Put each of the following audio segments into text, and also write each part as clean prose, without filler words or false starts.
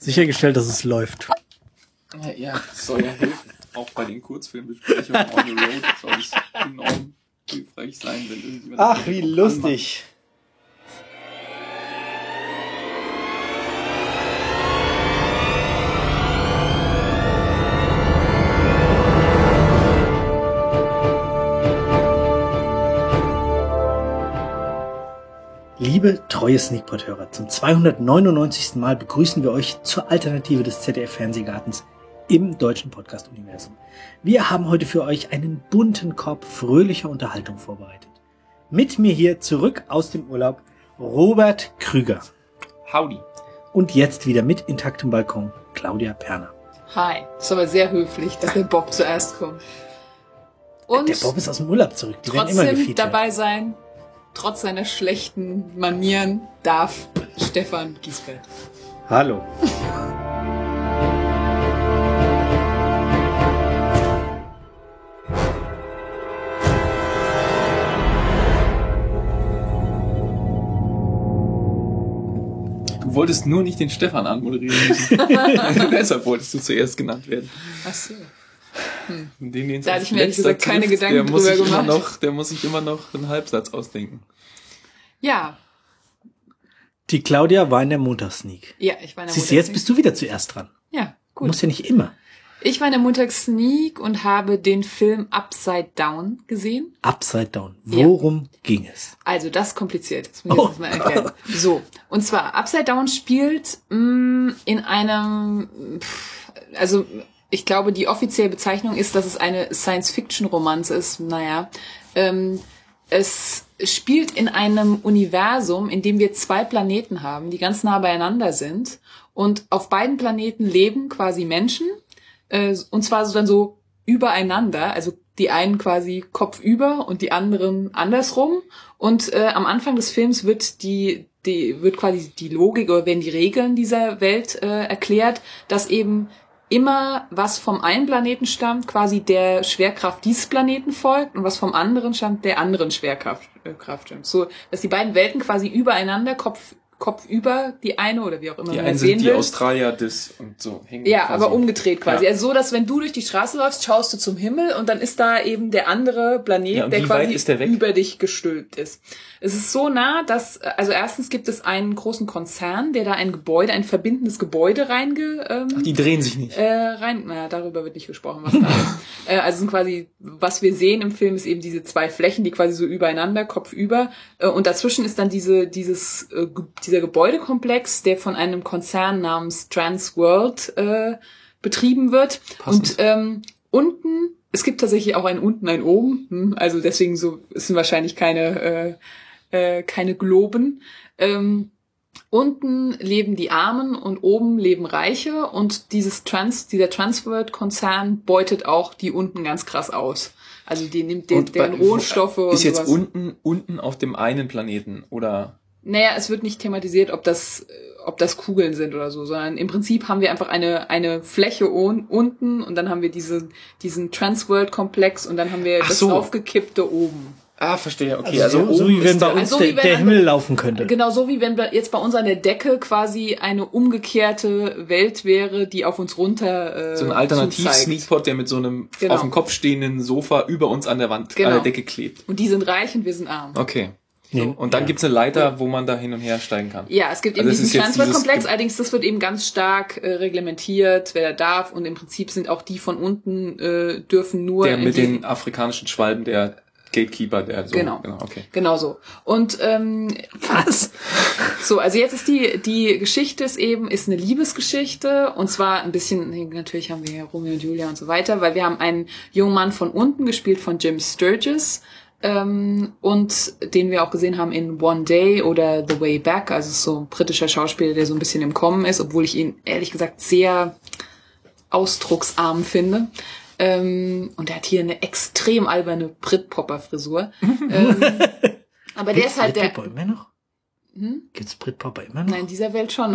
sichergestellt, dass es läuft. Ja, das soll ja helfen. Auch bei den Kurzfilmbesprechungen on the road soll es enorm hilfreich sein, wenn irgendjemand... Ach, wie lustig. Liebe treue Sneakpot-Hörer, zum 299. Mal begrüßen wir euch zur Alternative des ZDF-Fernsehgartens im deutschen Podcast-Universum. Wir haben heute für euch einen bunten Korb fröhlicher Unterhaltung vorbereitet. Mit mir hier zurück aus dem Urlaub Robert Krüger. Howdy. Und jetzt wieder mit intaktem Balkon Claudia Perner. Hi. Das ist aber sehr höflich, dass der Bob zuerst kommt. Und der Bob ist aus dem Urlaub zurück. Die werden immer trotzdem gefeatured. dabei sein, trotz seiner schlechten Manieren, darf Stefan Giesfeld. Hallo. Du wolltest nur nicht den Stefan anmoderieren müssen. Deshalb wolltest du zuerst genannt werden. Ach so. Da hatte ich mir ehrlich gesagt keine Gedanken drüber gemacht. Der muss sich immer noch einen Halbsatz ausdenken. Ja. Die Claudia war in der Montagssneak. Ja, ich war in der Siehst du, jetzt bist du wieder zuerst dran. Ja, gut. Muss ja nicht immer. Ich war in der Montagssneak und habe den Film Upside Down gesehen. Upside Down. Worum ging es? Also, das ist kompliziert. Das muss ich jetzt mal erklären. So. Und zwar, Upside Down spielt in einem, also, ich glaube, die offizielle Bezeichnung ist, dass es eine Science-Fiction-Romanze ist. Naja, es spielt in einem Universum, in dem wir 2 Planeten haben, die ganz nah beieinander sind. Und auf beiden Planeten leben quasi Menschen. Und zwar so dann so übereinander. Also die einen quasi kopfüber und die anderen andersrum. Und am Anfang des Films wird wird quasi die Logik oder werden die Regeln dieser Welt erklärt, dass eben immer was vom einen Planeten stammt, quasi der Schwerkraft dieses Planeten folgt und was vom anderen stammt, der anderen Schwerkraft stammt. So, dass die beiden Welten quasi übereinander, Kopf über die eine oder wie auch immer die man einen das sehen sind will. die Australier des und so hängen. Ja, quasi. aber umgedreht quasi. Ja. Also so, dass wenn du durch die Straße läufst, schaust du zum Himmel und dann ist da eben der andere Planet, Ja, und der wie weit quasi ist der weg? über dich gestülpt ist. Es ist so nah, dass, also erstens gibt es einen großen Konzern, der da ein verbindendes Gebäude Die drehen sich nicht. darüber wird nicht gesprochen, was da ist. Also sind quasi, was wir sehen im Film, ist eben diese 2 Flächen, die quasi so übereinander, kopfüber. Und dazwischen ist dann dieser Gebäudekomplex, der von einem Konzern namens Transworld betrieben wird. Passend. Und unten, es gibt tatsächlich auch ein unten, ein oben. Also deswegen so, es sind wahrscheinlich keine Globen. Unten leben die Armen und oben leben Reiche und dieser Transworld-Konzern beutet auch die unten ganz krass aus. Also die nimmt deren Rohstoffe und ist jetzt sowas. unten auf dem einen Planeten oder? Naja, es wird nicht thematisiert, ob das Kugeln sind oder so, sondern im Prinzip haben wir einfach eine Fläche unten und dann haben wir diesen Transworld-Komplex und dann haben wir das aufgekippte oben. Ah, verstehe, okay. Also so wie wenn bei uns der Himmel laufen könnte. Genau, so wie wenn jetzt bei uns an der Decke quasi eine umgekehrte Welt wäre, die auf uns runter so ein Alternativ-Sneakpot, der mit so einem auf dem Kopf stehenden Sofa über uns an der Wand, an der Decke klebt. Und die sind reich und wir sind arm. Okay. So. Und dann gibt's eine Leiter, wo man da hin und her steigen kann. Ja, es gibt eben diesen Transferkomplex, allerdings das wird eben ganz stark reglementiert, wer da darf. Und im Prinzip sind auch die von unten dürfen nur... Der mit den afrikanischen Schwalben, der Gatekeeper, der so... Genau, okay. Genau so. Und Was? So, also jetzt ist die Geschichte ist eine Liebesgeschichte und zwar ein bisschen, natürlich haben wir hier Romeo und Julia und so weiter, weil wir haben einen jungen Mann von unten, gespielt von Jim Sturgis, und den wir auch gesehen haben in One Day oder The Way Back, also so ein britischer Schauspieler, der so ein bisschen im Kommen ist, obwohl ich ihn ehrlich gesagt sehr ausdrucksarm finde. Und er hat hier eine extrem alberne Britpopper-Frisur. Aber der ist halt der... Britpopper immer noch? Gibt's Britpopper immer noch? Nein, in dieser Welt schon.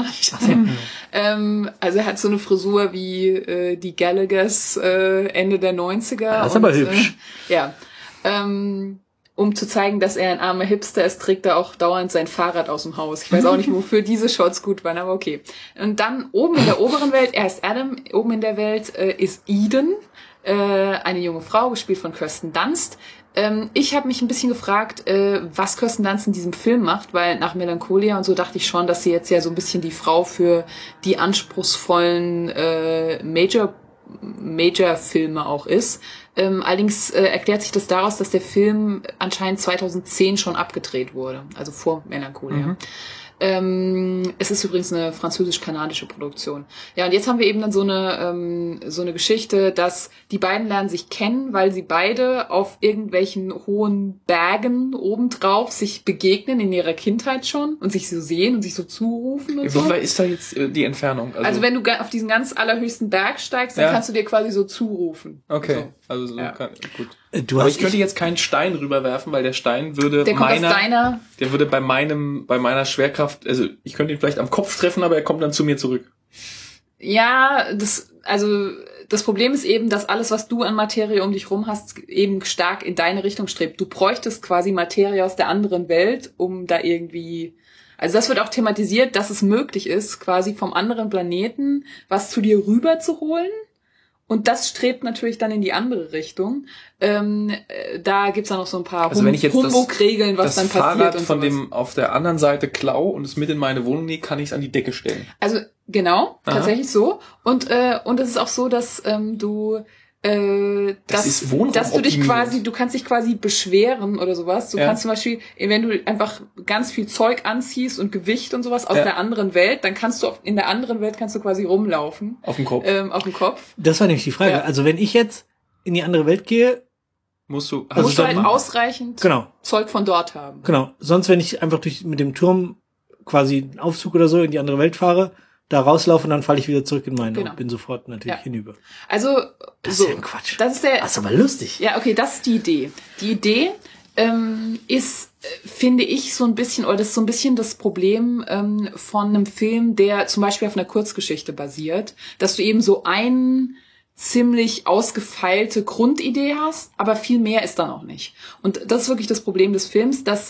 Also er hat so eine Frisur wie die Gallaghers Ende der 90er. Das ist aber hübsch. Ja. um zu zeigen, dass er ein armer Hipster ist, trägt er auch dauernd sein Fahrrad aus dem Haus. Ich weiß auch nicht, wofür diese Shots gut waren, aber okay. Und dann oben in der oberen Welt, er ist Adam, oben in der Welt ist Eden, eine junge Frau, gespielt von Kirsten Dunst. Ich habe mich ein bisschen gefragt, was Kirsten Dunst in diesem Film macht, weil nach Melancholia und so dachte ich schon, dass sie jetzt ja so ein bisschen die Frau für die anspruchsvollen Major-Filme auch ist. Allerdings erklärt sich das daraus, dass der Film anscheinend 2010 schon abgedreht wurde, also vor Melancholia. Es ist übrigens eine französisch-kanadische Produktion. Ja, und jetzt haben wir eben dann so eine Geschichte, dass die beiden lernen sich kennen, weil sie beide auf irgendwelchen hohen Bergen obendrauf sich begegnen in ihrer Kindheit schon und sich so sehen und sich so zurufen und so. Wie weit ist da jetzt die Entfernung? Also wenn du auf diesen ganz allerhöchsten Berg steigst, dann kannst du dir quasi so zurufen. Okay, so. also so gut. Aber ich könnte jetzt keinen Stein rüberwerfen, weil der Stein würde der würde bei meiner Schwerkraft, also ich könnte ihn vielleicht am Kopf treffen, aber er kommt dann zu mir zurück. Ja, das Problem ist eben, dass alles, was du an Materie um dich rum hast, eben stark in deine Richtung strebt. Du bräuchtest quasi Materie aus der anderen Welt, um da irgendwie, also das wird auch thematisiert, dass es möglich ist, quasi vom anderen Planeten was zu dir rüber zu holen. Und das strebt natürlich dann in die andere Richtung. Da gibt's dann noch so ein paar Humbug-Regeln, was dann passiert. Fahrrad und von sowas. dem auf der anderen Seite klau und es mit in meine Wohnung nehme, kann ich es an die Decke stellen. Also genau, Aha. tatsächlich so. Und es ist auch so, dass dass du dich quasi, du kannst dich quasi beschweren oder sowas. Du kannst zum Beispiel, wenn du einfach ganz viel Zeug anziehst und Gewicht und sowas aus der anderen Welt, dann kannst du in der anderen Welt quasi rumlaufen. Auf dem Kopf. Auf dem Kopf. Das war nämlich die Frage. Ja. Also wenn ich jetzt in die andere Welt gehe, musst du halt ausreichend Zeug von dort haben. Genau. Sonst, wenn ich einfach mit dem Turm quasi einen Aufzug oder so in die andere Welt fahre, da rauslaufe und dann falle ich wieder zurück in meine und bin sofort natürlich hinüber. Also, das ist ja ein Quatsch. Das ist aber lustig. Ja, okay, das ist die Idee. Die Idee ist, finde ich, so ein bisschen, oder das ist so ein bisschen das Problem von einem Film, der zum Beispiel auf einer Kurzgeschichte basiert, dass du eben so eine ziemlich ausgefeilte Grundidee hast, aber viel mehr ist dann auch nicht. Und das ist wirklich das Problem des Films, dass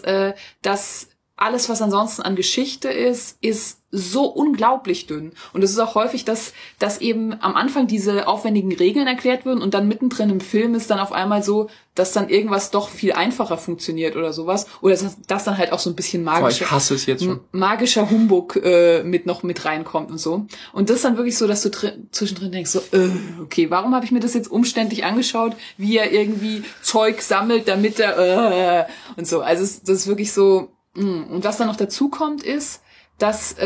alles, was ansonsten an Geschichte ist so unglaublich dünn. Und es ist auch häufig, dass eben am Anfang diese aufwendigen Regeln erklärt werden und dann mittendrin im Film ist dann auf einmal so, dass dann irgendwas doch viel einfacher funktioniert oder sowas. Oder dass dann halt auch so ein bisschen ich hasse es jetzt schon. Magischer Humbug mit reinkommt und so. Und das ist dann wirklich so, dass du zwischendrin denkst so, okay, warum habe ich mir das jetzt umständlich angeschaut, wie er irgendwie Zeug sammelt, damit er und so. Also das ist wirklich so. Und was dann noch dazu kommt, ist, dass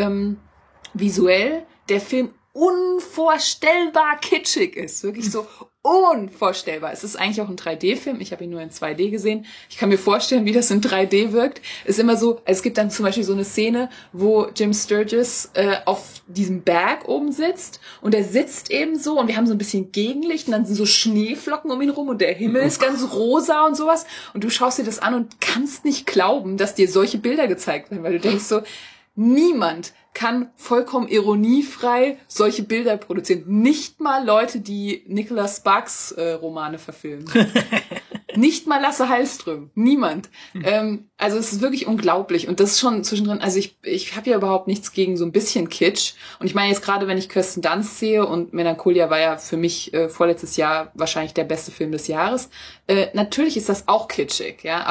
visuell der Film unvorstellbar kitschig ist. Wirklich so unvorstellbar. Es ist eigentlich auch ein 3D-Film. Ich habe ihn nur in 2D gesehen. Ich kann mir vorstellen, wie das in 3D wirkt. Es ist immer so, es gibt dann zum Beispiel so eine Szene, wo Jim Sturgis auf diesem Berg oben sitzt und er sitzt eben so und wir haben so ein bisschen Gegenlicht und dann sind so Schneeflocken um ihn rum und der Himmel ist ganz rosa und sowas und du schaust dir das an und kannst nicht glauben, dass dir solche Bilder gezeigt werden, weil du denkst so, niemand kann vollkommen ironiefrei solche Bilder produzieren. Nicht mal Leute, die Nicholas Sparks Romane verfilmen. Nicht mal Lasse Hallström. Niemand. Also es ist wirklich unglaublich. Und das ist schon zwischendrin, also ich habe ja überhaupt nichts gegen so ein bisschen Kitsch. Und ich meine jetzt gerade, wenn ich Kirsten Dunst sehe und Melancholia war ja für mich vorletztes Jahr wahrscheinlich der beste Film des Jahres. Natürlich ist das auch kitschig, ja.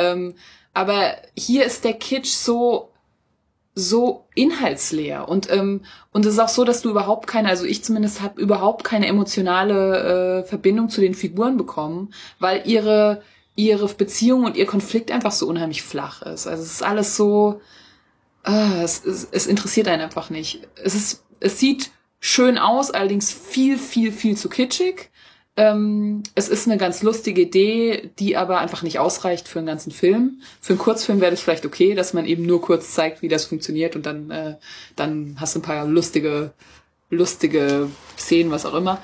Aber hier ist der Kitsch so inhaltsleer und es ist auch so, dass du überhaupt keine, also ich zumindest habe überhaupt keine emotionale Verbindung zu den Figuren bekommen, weil ihre Beziehung und ihr Konflikt einfach so unheimlich flach ist. Also es ist alles so, es interessiert einen einfach nicht. Es sieht schön aus, allerdings viel, viel, viel zu kitschig. Es ist eine ganz lustige Idee, die aber einfach nicht ausreicht für einen ganzen Film. Für einen Kurzfilm wäre das vielleicht okay, dass man eben nur kurz zeigt, wie das funktioniert und dann hast du ein paar lustige Szenen, was auch immer.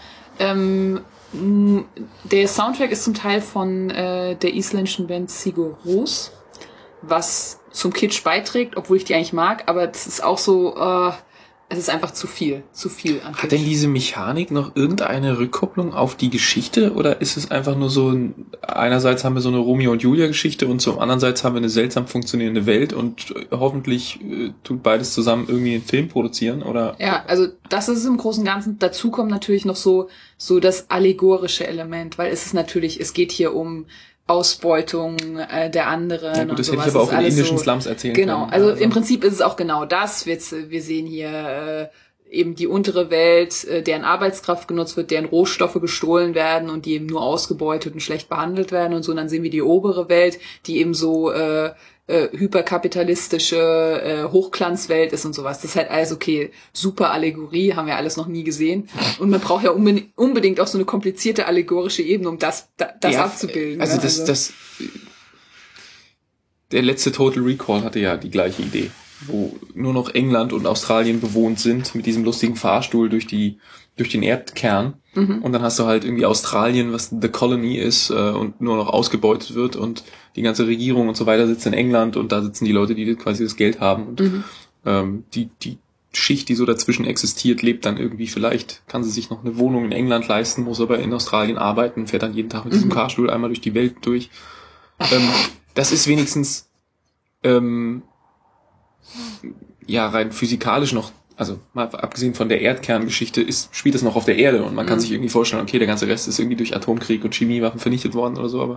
Der Soundtrack ist zum Teil von der isländischen Band Sigur Rós, was zum Kitsch beiträgt, obwohl ich die eigentlich mag, aber das ist auch so, es ist einfach zu viel an Hat denn diese Mechanik noch irgendeine Rückkopplung auf die Geschichte oder ist es einfach nur so, einerseits haben wir so eine Romeo und Julia Geschichte und zum andererseits haben wir eine seltsam funktionierende Welt und hoffentlich tut beides zusammen irgendwie einen Film produzieren, oder? Ja, also das ist im Großen und Ganzen. Dazu kommt natürlich noch so das allegorische Element, weil es geht hier um Ausbeutung der anderen. Ja, gut, das hätte ich aber auch in indischen Slums erzählen können. Genau, also im Prinzip ist es auch genau das. Wir sehen hier eben die untere Welt, deren Arbeitskraft genutzt wird, deren Rohstoffe gestohlen werden und die eben nur ausgebeutet und schlecht behandelt werden und so. Und dann sehen wir die obere Welt, die eben so hyperkapitalistische Hochglanzwelt ist und sowas. Das ist halt alles okay, super Allegorie, haben wir alles noch nie gesehen. Und man braucht ja unbedingt auch so eine komplizierte allegorische Ebene, um das abzubilden. Also der letzte Total Recall hatte ja die gleiche Idee, wo nur noch England und Australien bewohnt sind mit diesem lustigen Fahrstuhl durch den Erdkern. Und dann hast du halt irgendwie Australien, was The Colony ist und nur noch ausgebeutet wird und die ganze Regierung und so weiter sitzt in England und da sitzen die Leute, die quasi das Geld haben und die Schicht, die so dazwischen existiert, lebt dann irgendwie, vielleicht kann sie sich noch eine Wohnung in England leisten, muss aber in Australien arbeiten, fährt dann jeden Tag mit diesem Fahrstuhl einmal durch die Welt durch. Das ist wenigstens rein physikalisch noch, also mal abgesehen von der Erdkerngeschichte, spielt es noch auf der Erde und man kann sich irgendwie vorstellen, okay, der ganze Rest ist irgendwie durch Atomkrieg und Chemiewaffen vernichtet worden oder so, aber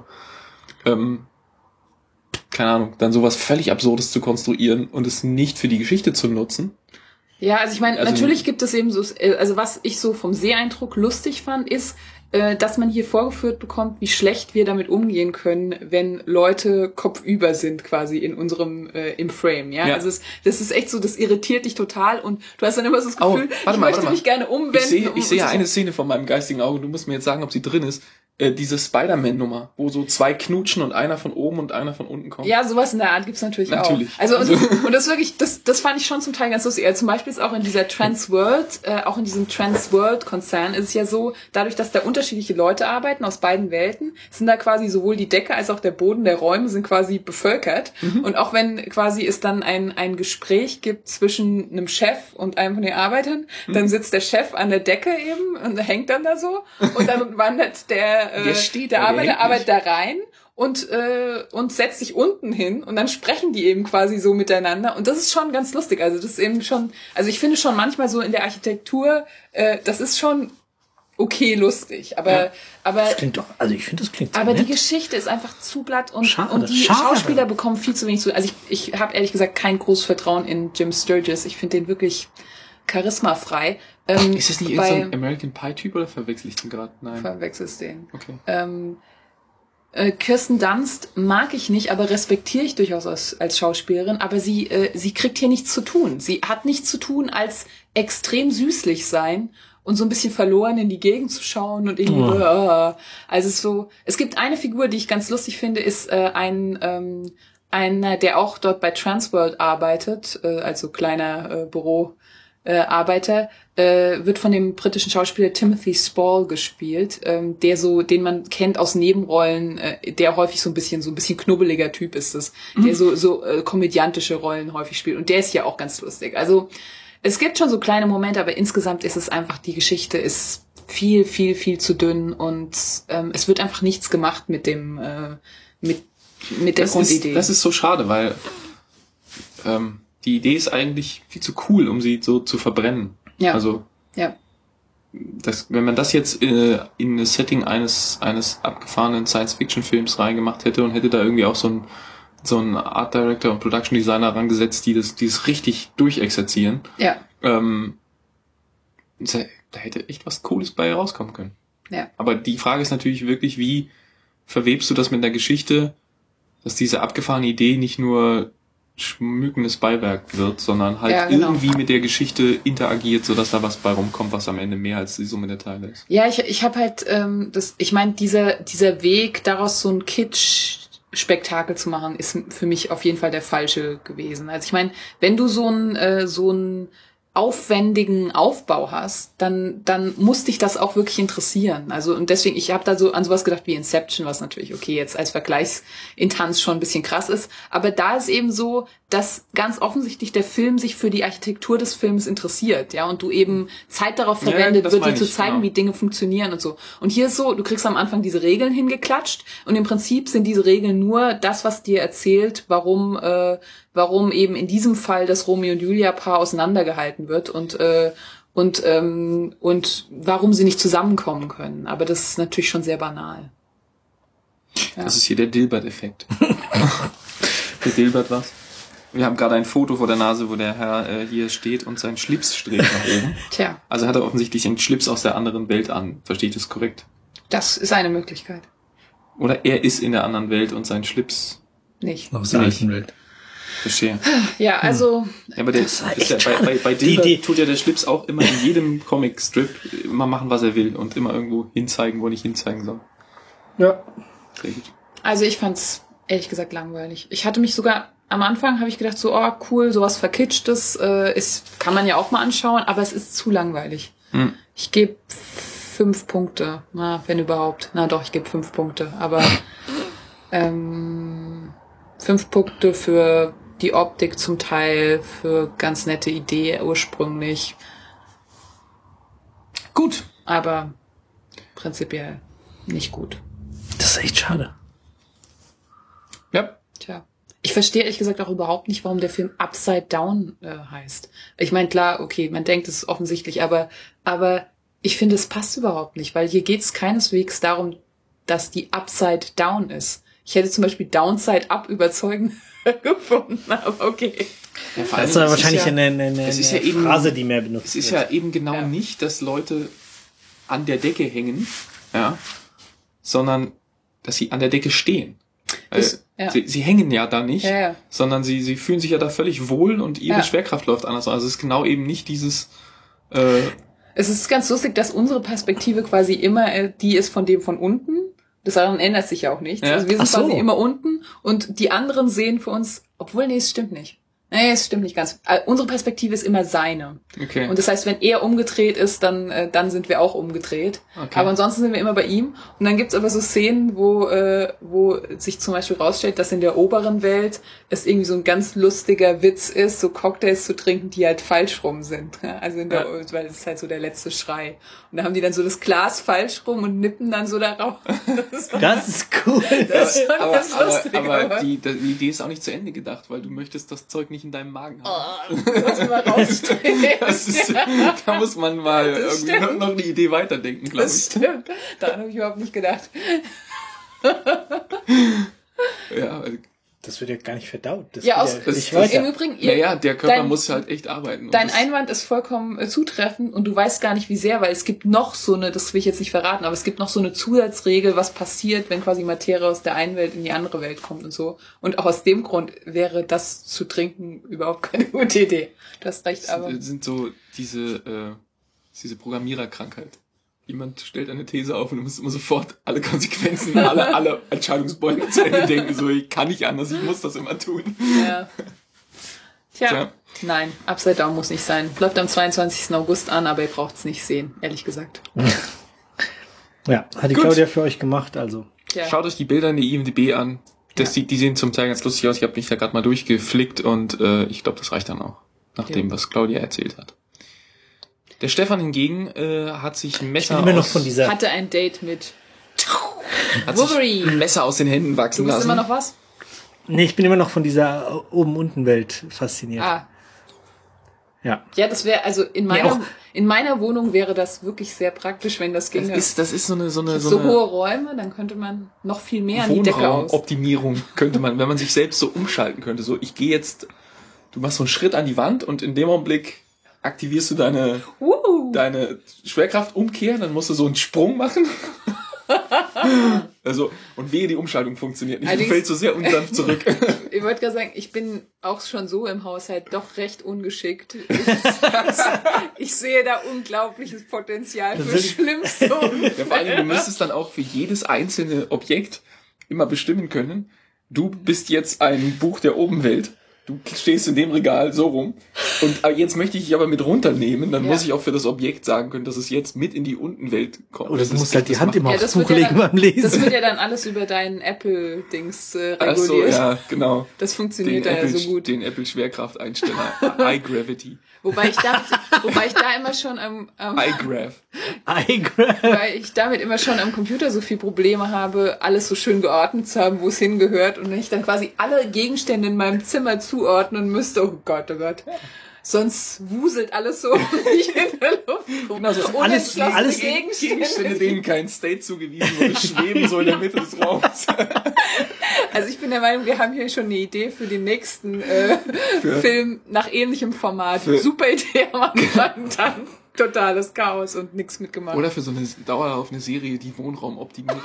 keine Ahnung, dann sowas völlig Absurdes zu konstruieren und es nicht für die Geschichte zu nutzen. Ja, also ich meine, natürlich gibt es eben so, also was ich so vom Seheindruck lustig fand, ist, dass man hier vorgeführt bekommt, wie schlecht wir damit umgehen können, wenn Leute kopfüber sind quasi in unserem im Frame, ja? Also das ist echt so, das irritiert dich total und du hast dann immer so das Gefühl, ich möchte mich gerne umwenden. Ich sehe eine Szene von meinem geistigen Auge, du musst mir jetzt sagen, ob sie drin ist. Diese Spider-Man-Nummer, wo so zwei knutschen und einer von oben und einer von unten kommt. Ja, sowas in der Art gibt's natürlich auch. Also und das wirklich, das fand ich schon zum Teil ganz lustig. Also zum Beispiel ist auch in dieser auch in diesem Transworld-Konzern ist es ja so, dadurch, dass da unterschiedliche Leute arbeiten aus beiden Welten, sind da quasi sowohl die Decke als auch der Boden der Räume sind quasi bevölkert. Und auch wenn quasi es dann ein Gespräch gibt zwischen einem Chef und einem von den Arbeitern, dann sitzt der Chef an der Decke eben und hängt dann da so und dann wandert der Arbeiter arbeitet da rein und setzt sich unten hin und dann sprechen die eben quasi so miteinander und das ist schon ganz lustig. Also das ist eben schon, also ich finde schon manchmal so in der Architektur, das ist schon okay lustig, aber das klingt doch, also ich finde, das klingt aber nett. Die Geschichte ist einfach zu glatt und die Schauspieler bekommen viel zu wenig zu. Also ich habe ehrlich gesagt kein großes Vertrauen in Jim Sturgess. Ich finde den wirklich charismafrei. Ist das nicht so ein American Pie-Typ oder verwechsel ich den gerade? Nein. Verwechselst den. Okay. Kirsten Dunst mag ich nicht, aber respektiere ich durchaus als Schauspielerin. Aber sie kriegt hier nichts zu tun. Sie hat nichts zu tun, als extrem süßlich sein und so ein bisschen verloren in die Gegend zu schauen und irgendwie, also es gibt eine Figur, die ich ganz lustig finde, ist einer, der auch dort bei Transworld arbeitet, also kleiner Büroarbeiter, wird von dem britischen Schauspieler Timothy Spall gespielt, den man kennt aus Nebenrollen, der häufig so ein bisschen knubbeliger Typ ist es, der so komödiantische Rollen häufig spielt und der ist ja auch ganz lustig. Also es gibt schon so kleine Momente, aber insgesamt ist es einfach, die Geschichte ist viel, viel, viel zu dünn und es wird einfach nichts gemacht mit dem mit der Grundidee. Das ist so schade, weil die Idee ist eigentlich viel zu cool, um sie so zu verbrennen. Ja. Also wenn man das jetzt in das Setting eines abgefahrenen Science-Fiction-Films reingemacht hätte und hätte da irgendwie auch so ein Art Director und Production Designer rangesetzt, die das richtig durchexerzieren. Ja. Da hätte echt was Cooles bei rauskommen können. Ja. Aber die Frage ist natürlich wirklich, wie verwebst du das mit der Geschichte, dass diese abgefahrene Idee nicht nur schmückendes Beiwerk wird, sondern halt irgendwie mit der Geschichte interagiert, sodass da was bei rumkommt, was am Ende mehr als die Summe der Teile ist. Ja, ich habe halt ich meine, dieser Weg, daraus so ein Kitsch-Spektakel zu machen, ist für mich auf jeden Fall der falsche gewesen. Also ich meine, wenn du so einen aufwendigen Aufbau hast, dann muss dich das auch wirklich interessieren. Also und deswegen, ich habe da so an sowas gedacht wie Inception, was natürlich okay jetzt als Vergleichsinstanz schon ein bisschen krass ist, aber da ist eben so, dass ganz offensichtlich der Film sich für die Architektur des Films interessiert, ja, und du eben Zeit darauf verwendet wird, dir zu zeigen, wie Dinge funktionieren und so. Und hier ist so, du kriegst am Anfang diese Regeln hingeklatscht und im Prinzip sind diese Regeln nur das, was dir erzählt, warum eben in diesem Fall das Romeo und Julia Paar auseinandergehalten wird und warum sie nicht zusammenkommen können. Aber das ist natürlich schon sehr banal. Ja. Das ist hier der Dilbert-Effekt. Der Dilbert was? Wir haben gerade ein Foto vor der Nase, wo der Herr hier steht und sein Schlips strebt nach oben. Tja. Also hat er offensichtlich einen Schlips aus der anderen Welt an. Verstehe ich das korrekt? Das ist eine Möglichkeit. Oder er ist in der anderen Welt und sein Schlips nicht. Aus der alten Welt. Verstehe. Ja, also... Ja, aber bei Dilbert tut ja der Schlips auch immer in jedem Comic-Strip immer machen, was er will und immer irgendwo hinzeigen, wo er nicht hinzeigen soll. Ja. Sehr gut. Also ich fand's ehrlich gesagt langweilig. Ich hatte mich sogar... Am Anfang habe ich gedacht, so, oh cool, sowas Verkitschtes kann man ja auch mal anschauen, aber es ist zu langweilig. Ich gebe 5 Punkte, wenn überhaupt. Ich gebe 5 Punkte, aber 5 Punkte für die Optik zum Teil, für ganz nette Idee ursprünglich. Gut. Aber prinzipiell nicht gut. Das ist echt schade. Ja. Tja. Ich verstehe ehrlich gesagt auch überhaupt nicht, warum der Film Upside Down heißt. Ich meine, klar, okay, man denkt, es ist offensichtlich, aber ich finde, es passt überhaupt nicht, weil hier geht es keineswegs darum, dass die Upside Down ist. Ich hätte zum Beispiel Downside Up überzeugend gefunden, aber okay. Ja, das ist ja wahrscheinlich eine Phrase, die mehr benutzt wird. Es ist ja eben genau nicht, dass Leute an der Decke hängen, ja, sondern dass sie an der Decke stehen. Sie hängen ja da nicht, sondern sie fühlen sich ja da völlig wohl und ihre Schwerkraft läuft anders. Also es ist genau eben nicht dieses... Es ist ganz lustig, dass unsere Perspektive quasi immer die ist von dem von unten. Das daran ändert sich ja auch nichts. Ja. Also wir sind quasi immer unten und die anderen sehen für uns... Obwohl, nee, es stimmt nicht. Nee, es stimmt nicht ganz. Unsere Perspektive ist immer seine. Okay. Und das heißt, wenn er umgedreht ist, dann sind wir auch umgedreht. Okay. Aber ansonsten sind wir immer bei ihm. Und dann gibt's aber so Szenen, wo sich zum Beispiel rausstellt, dass in der oberen Welt es irgendwie so ein ganz lustiger Witz ist, so Cocktails zu trinken, die halt falsch rum sind. Also weil das ist halt so der letzte Schrei. Und da haben die dann so das Glas falsch rum und nippen dann so darauf. Das ist cool. Das ist schon ganz lustig. Aber die Idee ist auch nicht zu Ende gedacht, weil du möchtest das Zeug nicht in deinem Magen haben. Lass mal rausstehen. Da muss man mal irgendwie noch eine Idee weiterdenken, glaube ich. Das stimmt. Daran habe ich überhaupt nicht gedacht. Ja, das wird ja gar nicht verdaut. Das im Übrigen, der Körper muss halt echt arbeiten. Dein Einwand ist vollkommen zutreffend und du weißt gar nicht, wie sehr, weil es gibt noch so eine, das will ich jetzt nicht verraten, aber es gibt noch so eine Zusatzregel, was passiert, wenn quasi Materie aus der einen Welt in die andere Welt kommt und so. Und auch aus dem Grund wäre das zu trinken überhaupt keine gute Idee. Du hast recht, aber... Das sind so diese Programmiererkrankheit. Jemand stellt eine These auf und du musst immer sofort alle Konsequenzen, alle Entscheidungsbäume zu Ende denken. So, ich kann nicht anders, ich muss das immer tun. Ja. Tja. Nein, Upside Down muss nicht sein. Läuft am 22. August an, aber ihr braucht es nicht sehen, ehrlich gesagt. Ja, hat die Claudia für euch gemacht, also. Ja. Schaut euch die Bilder in der IMDb an. Die sehen zum Teil ganz lustig aus. Ich habe mich da gerade mal durchgeflickt und ich glaube, das reicht dann auch, nach dem, was Claudia erzählt hat. Der Stefan hingegen hat sich ein Messer hatte ein Date mit Wolverine. Ein Messer aus den Händen wachsen lassen. Du bist immer noch was? Nee, ich bin immer noch von dieser Oben-Unten-Welt fasziniert. Ja. Ja, das wäre, also in meiner Wohnung wäre das wirklich sehr praktisch, wenn das ginge. Das ist so hohe Räume, dann könnte man noch viel mehr an die Decke aus. Optimierung könnte man, wenn man sich selbst so umschalten könnte. So, ich gehe jetzt, du machst so einen Schritt an die Wand und in dem Augenblick aktivierst du deine Schwerkraftumkehr, dann musst du so einen Sprung machen. Also, und wehe, die Umschaltung funktioniert nicht. Du fällst so sehr unsanft zurück. Ich wollte gerade sagen, ich bin auch schon so im Haushalt doch recht ungeschickt. Ich sehe da unglaubliches Potenzial für Schlimmste. Ja, vor allem, du müsstest dann auch für jedes einzelne Objekt immer bestimmen können, du bist jetzt ein Buch der Obenwelt Du stehst in dem Regal so rum und jetzt möchte ich dich aber mit runternehmen, dann muss ich auch für das Objekt sagen können, dass es jetzt mit in die Untenwelt kommt. Oder du musst halt die Hand immer aufs Buch legen beim Lesen. Das wird ja dann alles über deinen Apple-Dings reguliert. Ach so, ja, genau. Das funktioniert ja so gut. Den Apple-Schwerkrafteinsteller, iGravity. Wobei ich da immer schon weil ich damit immer schon am Computer so viel Probleme habe, alles so schön geordnet zu haben, wo es hingehört, und wenn ich dann quasi alle Gegenstände in meinem Zimmer zuordnen müsste, oh Gott. Sonst wuselt alles so nicht in der Luft. Genau, so alles Gegenstände, denen kein State zugewiesen wurde, schweben so in der Mitte des Raums. Also ich bin der Meinung, wir haben hier schon eine Idee für den nächsten Film nach ähnlichem Format. Super Idee am Anfang, dann totales Chaos und nichts mitgemacht. Oder für so eine dauerlaufende Serie, die Wohnraumoptimierer.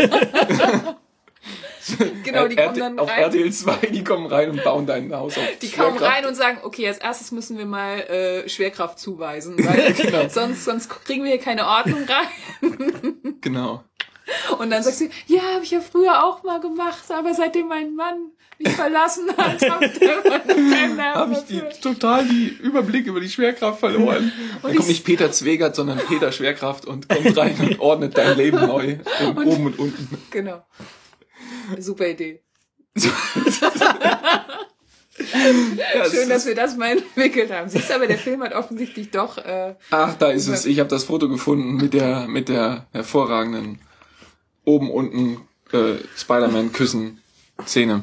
Genau, die kommen dann auf rein. RTL 2, die kommen rein und bauen dein Haus auf. Die kommen rein und sagen, okay, als erstes müssen wir mal Schwerkraft zuweisen, weil genau. sonst kriegen wir hier keine Ordnung rein. Genau. Und dann sagst du, ja, habe ich ja früher auch mal gemacht, aber seitdem mein Mann mich verlassen hat, habe ich total die Überblick über die Schwerkraft verloren. Dann kommt nicht Peter Zwegert, sondern Peter Schwerkraft und kommt rein und ordnet dein Leben neu. Oben und unten. Genau. Super Idee. Schön, dass wir das mal entwickelt haben. Siehst du, aber der Film hat offensichtlich doch... Ach, da ist es. Ich habe das Foto gefunden mit der hervorragenden oben, unten Spider-Man-Küssen-Szene.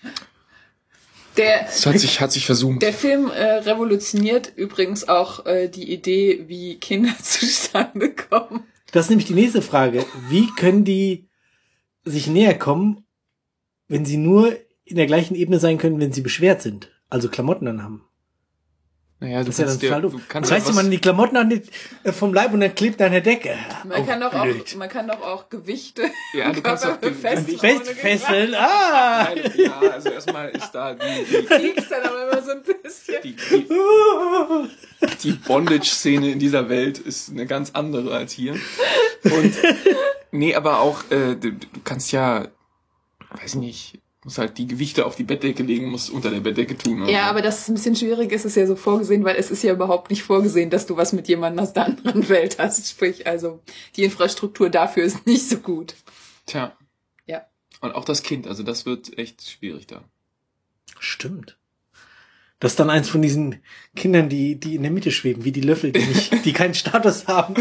Das hat sich verzoomt. Der Film revolutioniert übrigens auch die Idee, wie Kinder zustande kommen. Das ist nämlich die nächste Frage. Wie können die sich näher kommen, wenn sie nur in der gleichen Ebene sein können, wenn sie beschwert sind? Also Klamotten anhaben. Naja, das ist ja dann du kannst man die Klamotten an vom Leib und dann klebt an der Decke. Man kann doch auch Gewichte. Ja, du kannst auch fesseln. Ja, also erstmal ist da die kriegst dann aber immer so ein bisschen. Die Bondage-Szene in dieser Welt ist eine ganz andere als hier. Und nee, aber auch du kannst ja, weiß nicht, muss halt die Gewichte auf die Bettdecke legen, muss unter der Bettdecke tun. Ja, aber das ist ein bisschen schwierig, ist es ja so vorgesehen, weil es ist ja überhaupt nicht vorgesehen, dass du was mit jemandem aus der anderen Welt hast. Sprich, also die Infrastruktur dafür ist nicht so gut. Tja. Ja. Und auch das Kind, also das wird echt schwierig da. Stimmt. Das ist dann eins von diesen Kindern, die in der Mitte schweben, wie die Löffel, die keinen Status haben.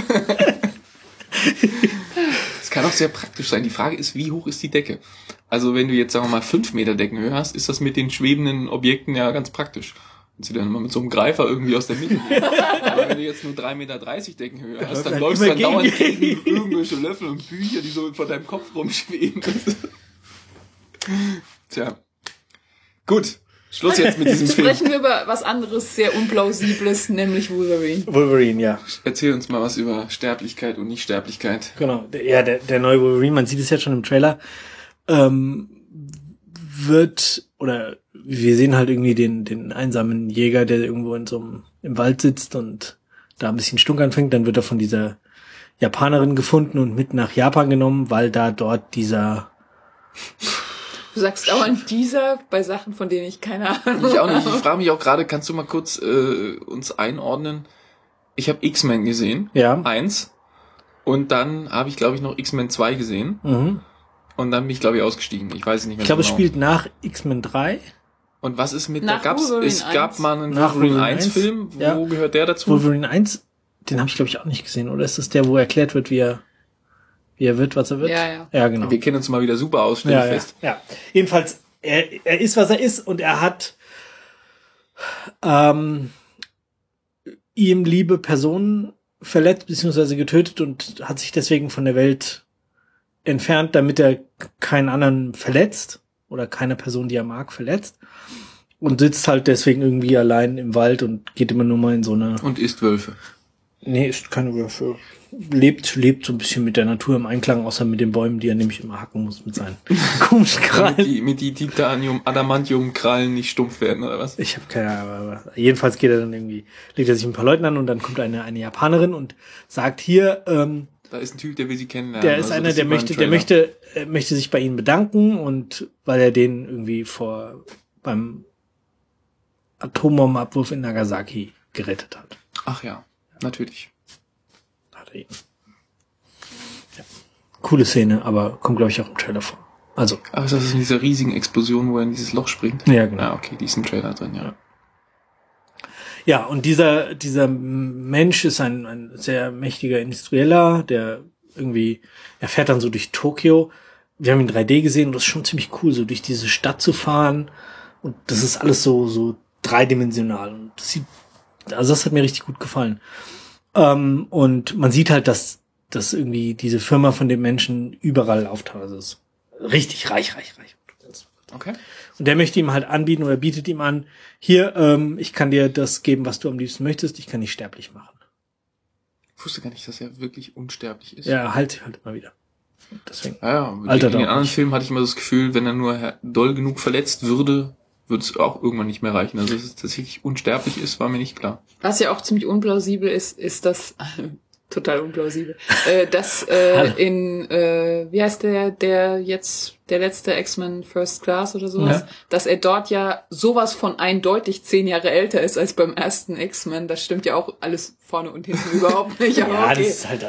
Das kann auch sehr praktisch sein. Die Frage ist, wie hoch ist die Decke? Also wenn du jetzt, sagen wir mal, 5 Meter Deckenhöhe hast, ist das mit den schwebenden Objekten ja ganz praktisch. Und sie dann mal mit so einem Greifer irgendwie aus der Mitte gehen. Aber wenn du jetzt nur 3,30 Meter Deckenhöhe hast, dann läufst du dann dauernd gegen irgendwelche Löffel und Bücher, die so vor deinem Kopf rumschweben. Tja. Gut. Schluss jetzt mit diesem Film. Sprechen wir über was anderes, sehr Unplausibles, nämlich Wolverine. Wolverine, ja. Erzähl uns mal was über Sterblichkeit und Nichtsterblichkeit. Genau. Ja, der neue Wolverine, man sieht es jetzt schon im Trailer, wir sehen halt irgendwie den einsamen Jäger, der irgendwo im Wald sitzt und da ein bisschen Stunk anfängt, dann wird er von dieser Japanerin gefunden und mit nach Japan genommen, weil dort dieser... Du sagst dauernd dieser bei Sachen, von denen ich keine Ahnung habe. Ich auch nicht. Ich frage mich auch gerade, kannst du mal kurz uns einordnen? Ich habe X-Men gesehen. Ja. 1. Und dann habe ich, glaube ich, noch X-Men 2 gesehen. Mhm. Und dann bin ich, glaube ich, ausgestiegen. Ich weiß es nicht mehr. Ich glaube, es spielt nach X-Men 3. Und was ist mit, nach es gab mal einen Wolverine 1 Film. Wo gehört der dazu? Wolverine 1, den habe ich, glaube ich, auch nicht gesehen. Oder ist das der, wo erklärt wird, wie er wird, was er wird? Ja, genau. Wir kennen uns mal wieder super aus, stell ich fest. Ja. Jedenfalls, er ist, was er ist, und er hat ihm liebe Personen verletzt bzw. getötet und hat sich deswegen von der Welt entfernt, damit er keinen anderen verletzt oder keine Person, die er mag, verletzt. Und sitzt halt deswegen irgendwie allein im Wald und geht immer nur mal in so eine... Und isst Wölfe. Nee, isst keine Wölfe. Lebt so ein bisschen mit der Natur im Einklang, außer mit den Bäumen, die er nämlich immer hacken muss mit seinen komischen Krallen. Mit die Adamantium-Krallen nicht stumpf werden, oder was? Ich habe keine Ahnung, aber jedenfalls legt er sich ein paar Leuten an und dann kommt eine Japanerin und sagt hier, da ist ein Typ, der will sie kennenlernen. Der ist einer, der möchte sich bei ihnen bedanken, und weil er den irgendwie beim Atombombenabwurf in Nagasaki gerettet hat. Ach ja, natürlich. Hat er eben. Ja. Coole Szene, aber kommt, glaube ich, auch im Trailer vor. Also. Aber das ist in dieser riesigen Explosion, wo er in dieses Loch springt? Ja, genau. Ah, okay, die ist im Trailer drin, ja. Ja, und dieser Mensch ist ein sehr mächtiger Industrieller, der irgendwie, er fährt dann so durch Tokio. Wir haben ihn 3D gesehen und das ist schon ziemlich cool, so durch diese Stadt zu fahren. Und das ist alles so dreidimensional. Und das hat mir richtig gut gefallen. Und man sieht halt, dass irgendwie diese Firma von dem Menschen überall auftaucht. Also es ist richtig reich. Okay. Und der möchte ihm halt anbieten oder bietet ihm an, hier, ich kann dir das geben, was du am liebsten möchtest, ich kann dich sterblich machen. Ich wusste gar nicht, dass er wirklich unsterblich ist. Ja, halt immer wieder. Deswegen. Ja, in den anderen Filmen hatte ich immer das Gefühl, wenn er nur doll genug verletzt würde es auch irgendwann nicht mehr reichen. Also, dass es tatsächlich unsterblich ist, war mir nicht klar. Was ja auch ziemlich unplausibel ist das, total unplausibel, dass wie heißt der letzte X-Men First Class oder sowas, dass er dort ja sowas von eindeutig 10 Jahre älter ist als beim ersten X-Men. Das stimmt ja auch alles vorne und hinten überhaupt nicht. Aber ja, okay. Das ist halt...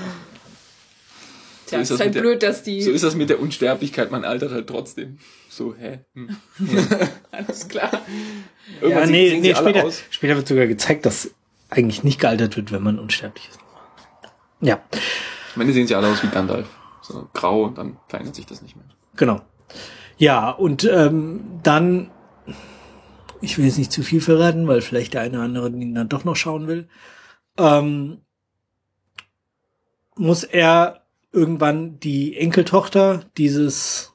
So ist halt blöd, dass die... So ist das mit der Unsterblichkeit, man altert halt trotzdem. So, Alles klar. Ja, später wird sogar gezeigt, dass eigentlich nicht gealtert wird, wenn man unsterblich ist. Ja. Am Ende sehen sie alle aus wie Gandalf. So grau und dann verändert sich das nicht mehr. Genau. Ja, und dann, ich will jetzt nicht zu viel verraten, weil vielleicht der eine oder andere ihn dann doch noch schauen will, muss er irgendwann die Enkeltochter dieses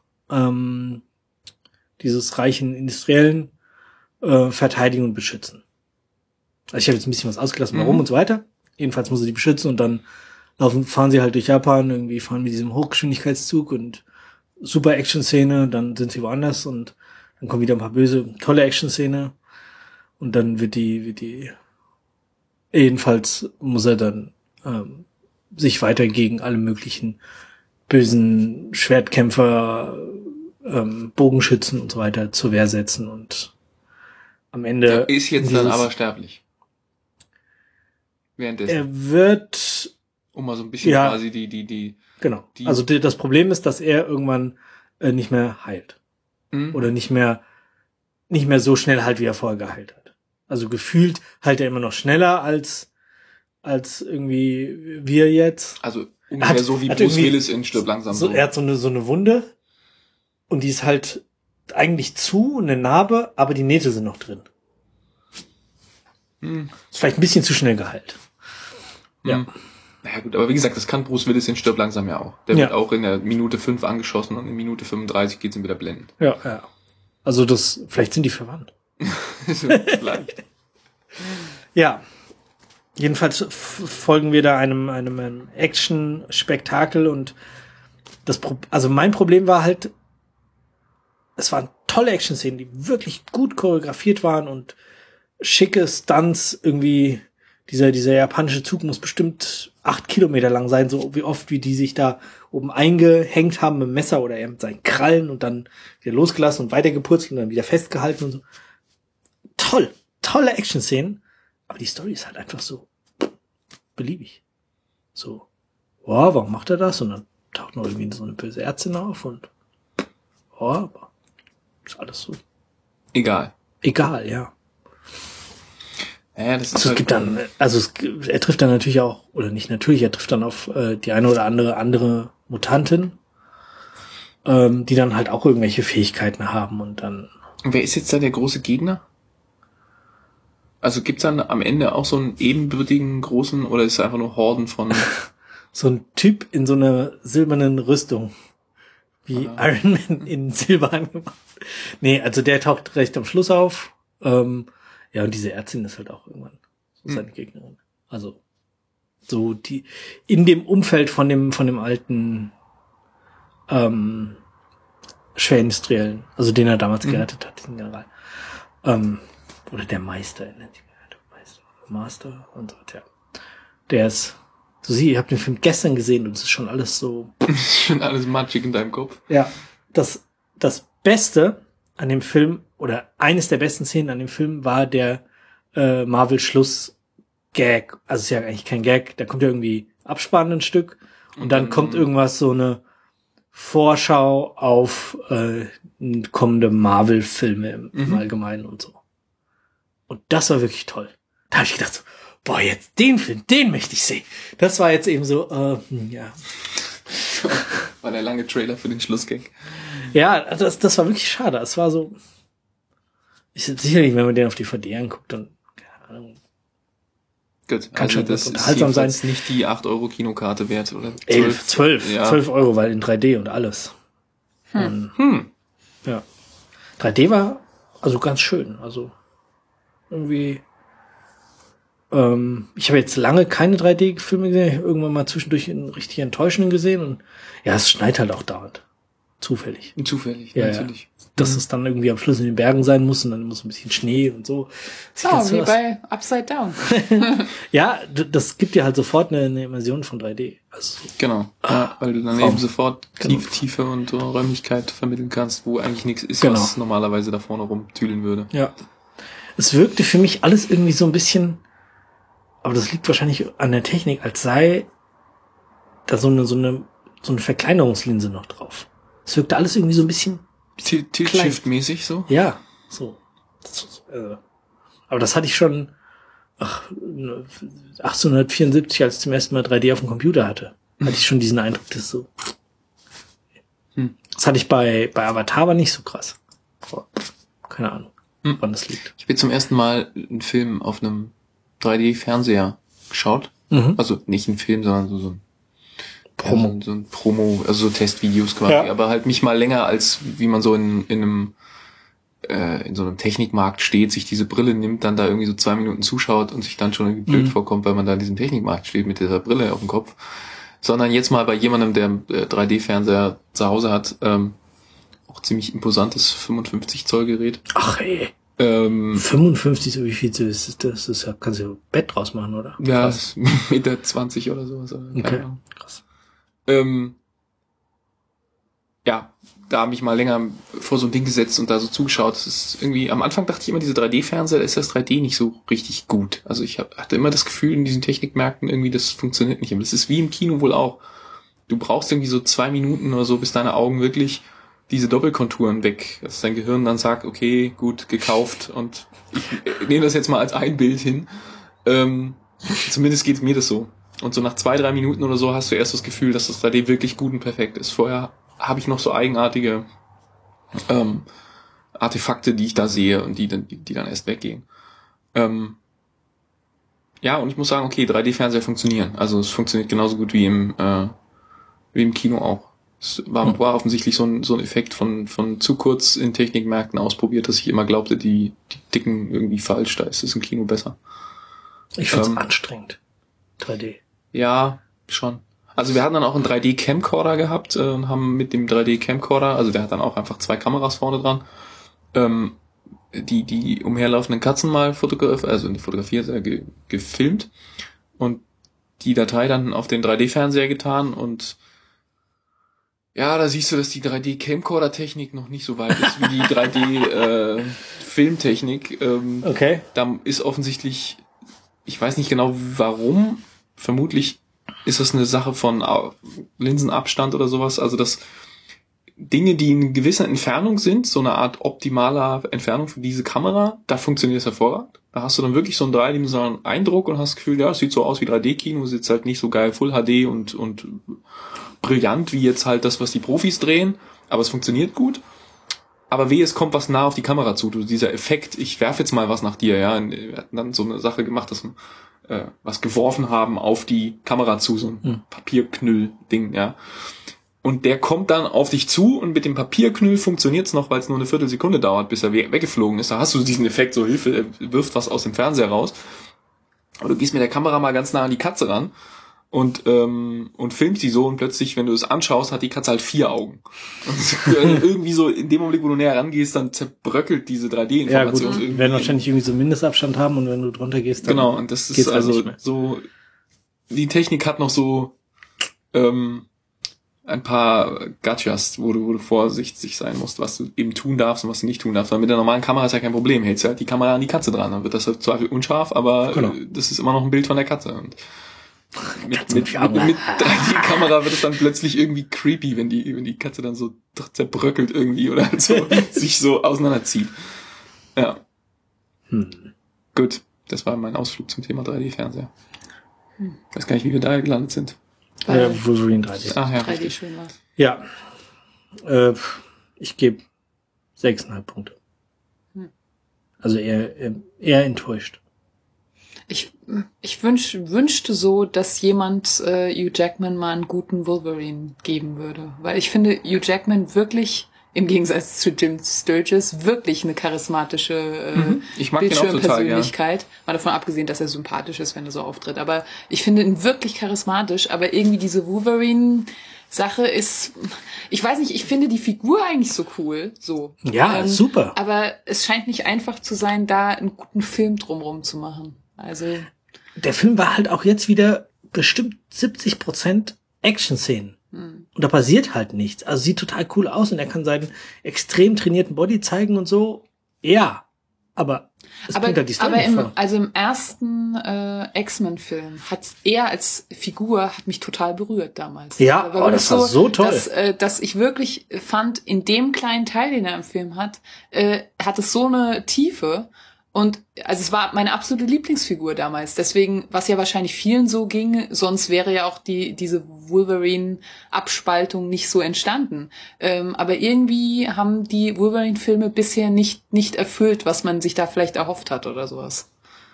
reichen Industriellen verteidigen und beschützen. Also ich habe jetzt ein bisschen was ausgelassen, warum und so weiter. Jedenfalls muss er die beschützen und dann fahren sie halt durch Japan, irgendwie fahren mit diesem Hochgeschwindigkeitszug und super Action-Szene, dann sind sie woanders und dann kommen wieder ein paar böse, tolle Action-Szene und dann wird die jedenfalls muss er dann sich weiter gegen alle möglichen bösen Schwertkämpfer, Bogenschützen und so weiter zur Wehr setzen und am Ende... Er ist jetzt dann aber sterblich. Währenddessen. Er wird... Um mal so ein bisschen quasi die... Genau. Also das Problem ist, dass er irgendwann nicht mehr heilt. Oder nicht mehr so schnell halt, wie er vorher geheilt hat. Also gefühlt heilt er immer noch schneller als irgendwie wir jetzt. Also ungefähr so wie Bruce Willis in Stirb langsam. So, er hat so eine Wunde und die ist halt eigentlich zu, eine Narbe, aber die Nähte sind noch drin. Ist vielleicht ein bisschen zu schnell geheilt. Ja. Naja gut, aber wie gesagt, das kann Bruce Willis in Stirb langsam ja auch. Der wird auch in der Minute 5 angeschossen und in Minute 35 geht's ihm wieder blendend. Ja. Also vielleicht sind die verwandt. Vielleicht. Ja. Jedenfalls folgen wir da einem Action-Spektakel und also mein Problem war halt, es waren tolle Action-Szenen, die wirklich gut choreografiert waren und schicke Stunts irgendwie. Dieser japanische Zug muss bestimmt 8 Kilometer lang sein, so wie oft wie die sich da oben eingehängt haben mit dem Messer oder mit seinen Krallen und dann wieder losgelassen und weitergepurzelt und dann wieder festgehalten und so. Tolle Action-Szenen, aber die Story ist halt einfach so beliebig. So, warum macht er das? Und dann taucht noch irgendwie so eine böse Ärztin auf und aber ist alles so. Egal, ja. Ja, das ist also es gibt dann, er trifft dann natürlich auch, oder nicht natürlich, er trifft dann auf die eine oder andere Mutantin, die dann halt auch irgendwelche Fähigkeiten haben und dann... Und wer ist jetzt da der große Gegner? Also gibt's dann am Ende auch so einen ebenbürtigen großen, oder ist es einfach nur Horden von... so ein Typ in so einer silbernen Rüstung, wie Iron Man in Silber angemacht. Nee, also der taucht recht am Schluss auf, ja, und diese Ärztin ist halt auch irgendwann so seine Gegnerin. Also, so die, in dem Umfeld von dem alten, Schwerindustriellen, also den er damals gerettet hat, den General. Oder der Meister, nennt sich Master und so, ja. Der ist, ihr habt den Film gestern gesehen und es ist schon alles so. Schon alles matschig in deinem Kopf. Ja. Das Beste an dem Film, oder eines der besten Szenen an dem Film war der Marvel-Schluss-Gag. Also ist ja eigentlich kein Gag, da kommt ja irgendwie Abspann ein Stück und dann kommt irgendwas, so eine Vorschau auf kommende Marvel-Filme im Allgemeinen und so. Und das war wirklich toll. Da habe ich gedacht, so, boah, jetzt den Film, den möchte ich sehen. Das war jetzt eben so, ja. War der lange Trailer für den Schlussgag. Ja, das war wirklich schade. Es war so, sicherlich, wenn man den auf DVD anguckt, dann, keine Ahnung. Gut, kann also schon das unterhaltsam ist sein. Jetzt nicht die 8 € Kinokarte wert, oder? 12 ja. 12 Euro, weil in 3D und alles. Ja. 3D war also ganz schön. Also irgendwie, ich habe jetzt lange keine 3D-Filme gesehen. Ich habe irgendwann mal zwischendurch einen richtig enttäuschenden gesehen und ja, es schneit halt auch dauernd. Zufällig. Zufällig, Ja, natürlich. Ja. Dass es dann irgendwie am Schluss in den Bergen sein muss und dann muss ein bisschen Schnee und so. Wie bei Upside Down. Ja, das gibt dir halt sofort eine Immersion von 3D. Also, genau, ja, weil du dann eben sofort Tiefe und Räumlichkeit vermitteln kannst, wo eigentlich nichts ist, was normalerweise da vorne rumtüdeln würde. Ja. Es wirkte für mich alles irgendwie so ein bisschen, aber das liegt wahrscheinlich an der Technik, als sei da so eine Verkleinerungslinse noch drauf. Es wirkte alles irgendwie so ein bisschen Tilt-Shift-mäßig so? Ja, so. Aber das hatte ich schon 1874, als ich zum ersten Mal 3D auf dem Computer hatte. Hatte ich schon diesen Eindruck, das so. Das hatte ich bei Avatar aber nicht so krass. Keine Ahnung, wann das liegt. Ich habe zum ersten Mal einen Film auf einem 3D-Fernseher geschaut. Also nicht einen Film, sondern so ein Promo. So ein Promo, also so Testvideos quasi, aber halt nicht mal länger, als wie man so in so einem Technikmarkt steht, sich diese Brille nimmt, dann da irgendwie so 2 Minuten zuschaut und sich dann schon irgendwie blöd vorkommt, weil man da in diesem Technikmarkt steht mit dieser Brille auf dem Kopf. Sondern jetzt mal bei jemandem, der 3D-Fernseher zu Hause hat, auch ziemlich imposantes 55 Zoll Gerät. Ach ey. 55, so wie viel ist das? Das kannst du Bett draus machen, oder? Ja, 1,20 Meter oder sowas. Okay, krass. Ja, da habe ich mal länger vor so ein Ding gesetzt und da so zugeschaut. Das ist irgendwie, am Anfang dachte ich immer, diese 3D-Fernseher, da ist das 3D nicht so richtig gut. Also ich hatte immer das Gefühl, in diesen Technikmärkten irgendwie, das funktioniert nicht. Aber das ist wie im Kino wohl auch. Du brauchst irgendwie so 2 Minuten oder so, bis deine Augen wirklich diese Doppelkonturen weg, dass dein Gehirn dann sagt, okay, gut, gekauft und ich nehme das jetzt mal als ein Bild hin. Zumindest geht mir das so. Und so nach 2-3 Minuten oder so hast du erst das Gefühl, dass das 3D wirklich gut und perfekt ist. Vorher habe ich noch so eigenartige Artefakte, die ich da sehe und die dann erst weggehen. Ja, und ich muss sagen, okay, 3D-Fernseher funktionieren. Also es funktioniert genauso gut wie im Kino auch. Es war offensichtlich so ein Effekt von zu kurz in Technikmärkten ausprobiert, dass ich immer glaubte, die dicken irgendwie falsch, da ist es im Kino besser. Ich finde es anstrengend. 3D. Ja, schon. Also wir hatten dann auch einen 3D-Camcorder gehabt und haben mit dem 3D-Camcorder, also der hat dann auch einfach 2 Kameras vorne dran, die umherlaufenden Katzen mal fotografiert, gefilmt und die Datei dann auf den 3D-Fernseher getan und ja, da siehst du, dass die 3D-Camcorder-Technik noch nicht so weit ist wie die 3D-Filmtechnik. Okay. Da ist offensichtlich, ich weiß nicht genau warum, vermutlich ist das eine Sache von Linsenabstand oder sowas, also dass Dinge, die in gewisser Entfernung sind, so eine Art optimaler Entfernung für diese Kamera, da funktioniert es hervorragend. Da hast du dann wirklich so einen dreidimensionalen Eindruck und hast das Gefühl, ja, es sieht so aus wie 3D-Kino, ist jetzt halt nicht so geil Full HD und brillant wie jetzt halt das, was die Profis drehen, aber es funktioniert gut. Aber wehe, es kommt was nah auf die Kamera zu, dieser Effekt, ich werfe jetzt mal was nach dir, ja. Und wir hatten dann so eine Sache gemacht, dass wir was geworfen haben auf die Kamera zu, so ein Papierknüll-Ding, ja. Und der kommt dann auf dich zu und mit dem Papierknüll funktioniert's noch, weil es nur eine Viertelsekunde dauert, bis er weggeflogen ist. Da hast du diesen Effekt, so Hilfe, er wirft was aus dem Fernseher raus. Aber du gehst mit der Kamera mal ganz nah an die Katze ran und filmst sie so und plötzlich, wenn du es anschaust, hat die Katze halt 4 Augen. Und irgendwie so in dem Augenblick, wo du näher rangehst, dann zerbröckelt diese 3D-Information. Ja, gut, die werden wahrscheinlich irgendwie so einen Mindestabstand haben und wenn du drunter gehst, dann genau, und das ist also so, die Technik hat noch so ein paar Gotchas, wo du vorsichtig sein musst, was du eben tun darfst und was du nicht tun darfst. Weil mit der normalen Kamera ist ja kein Problem. Hältst halt die Kamera an die Katze dran, dann wird das halt zwar unscharf, aber das ist immer noch ein Bild von der Katze. Und mit 3D-Kamera wird es dann plötzlich irgendwie creepy, wenn die Katze dann so zerbröckelt irgendwie oder halt so sich so auseinanderzieht. Ja. Gut, das war mein Ausflug zum Thema 3D-Fernseher. Ich weiß gar nicht, wie wir da gelandet sind. Wolverine 3D. Ach ja, 3D schön war. Ja. Ich gebe 6,5 Punkte. Also eher enttäuscht. Ich wünschte so, dass jemand Hugh Jackman mal einen guten Wolverine geben würde. Weil ich finde Hugh Jackman wirklich, im Gegensatz zu Jim Sturgis, wirklich eine charismatische ich mag ihn auch total Bildschirmpersönlichkeit. Mal davon abgesehen, dass er sympathisch ist, wenn er so auftritt. Aber ich finde ihn wirklich charismatisch. Aber irgendwie diese Wolverine-Sache ist, ich weiß nicht, ich finde die Figur eigentlich so cool. So. Ja, super. Aber es scheint nicht einfach zu sein, da einen guten Film drumherum zu machen. Also der Film war halt auch jetzt wieder bestimmt 70% Action-Szenen. Und da passiert halt nichts. Also sieht total cool aus und er kann seinen extrem trainierten Body zeigen und so. Ja, aber es bringt halt die Story nicht vor. Also im ersten X-Men-Film hat er als Figur hat mich total berührt damals. Ja, das war so toll. Dass ich wirklich fand, in dem kleinen Teil, den er im Film hat es so eine Tiefe. Und also es war meine absolute Lieblingsfigur damals. Deswegen, was ja wahrscheinlich vielen so ging, sonst wäre ja auch diese Wolverine-Abspaltung nicht so entstanden. Aber irgendwie haben die Wolverine-Filme bisher nicht erfüllt, was man sich da vielleicht erhofft hat oder sowas.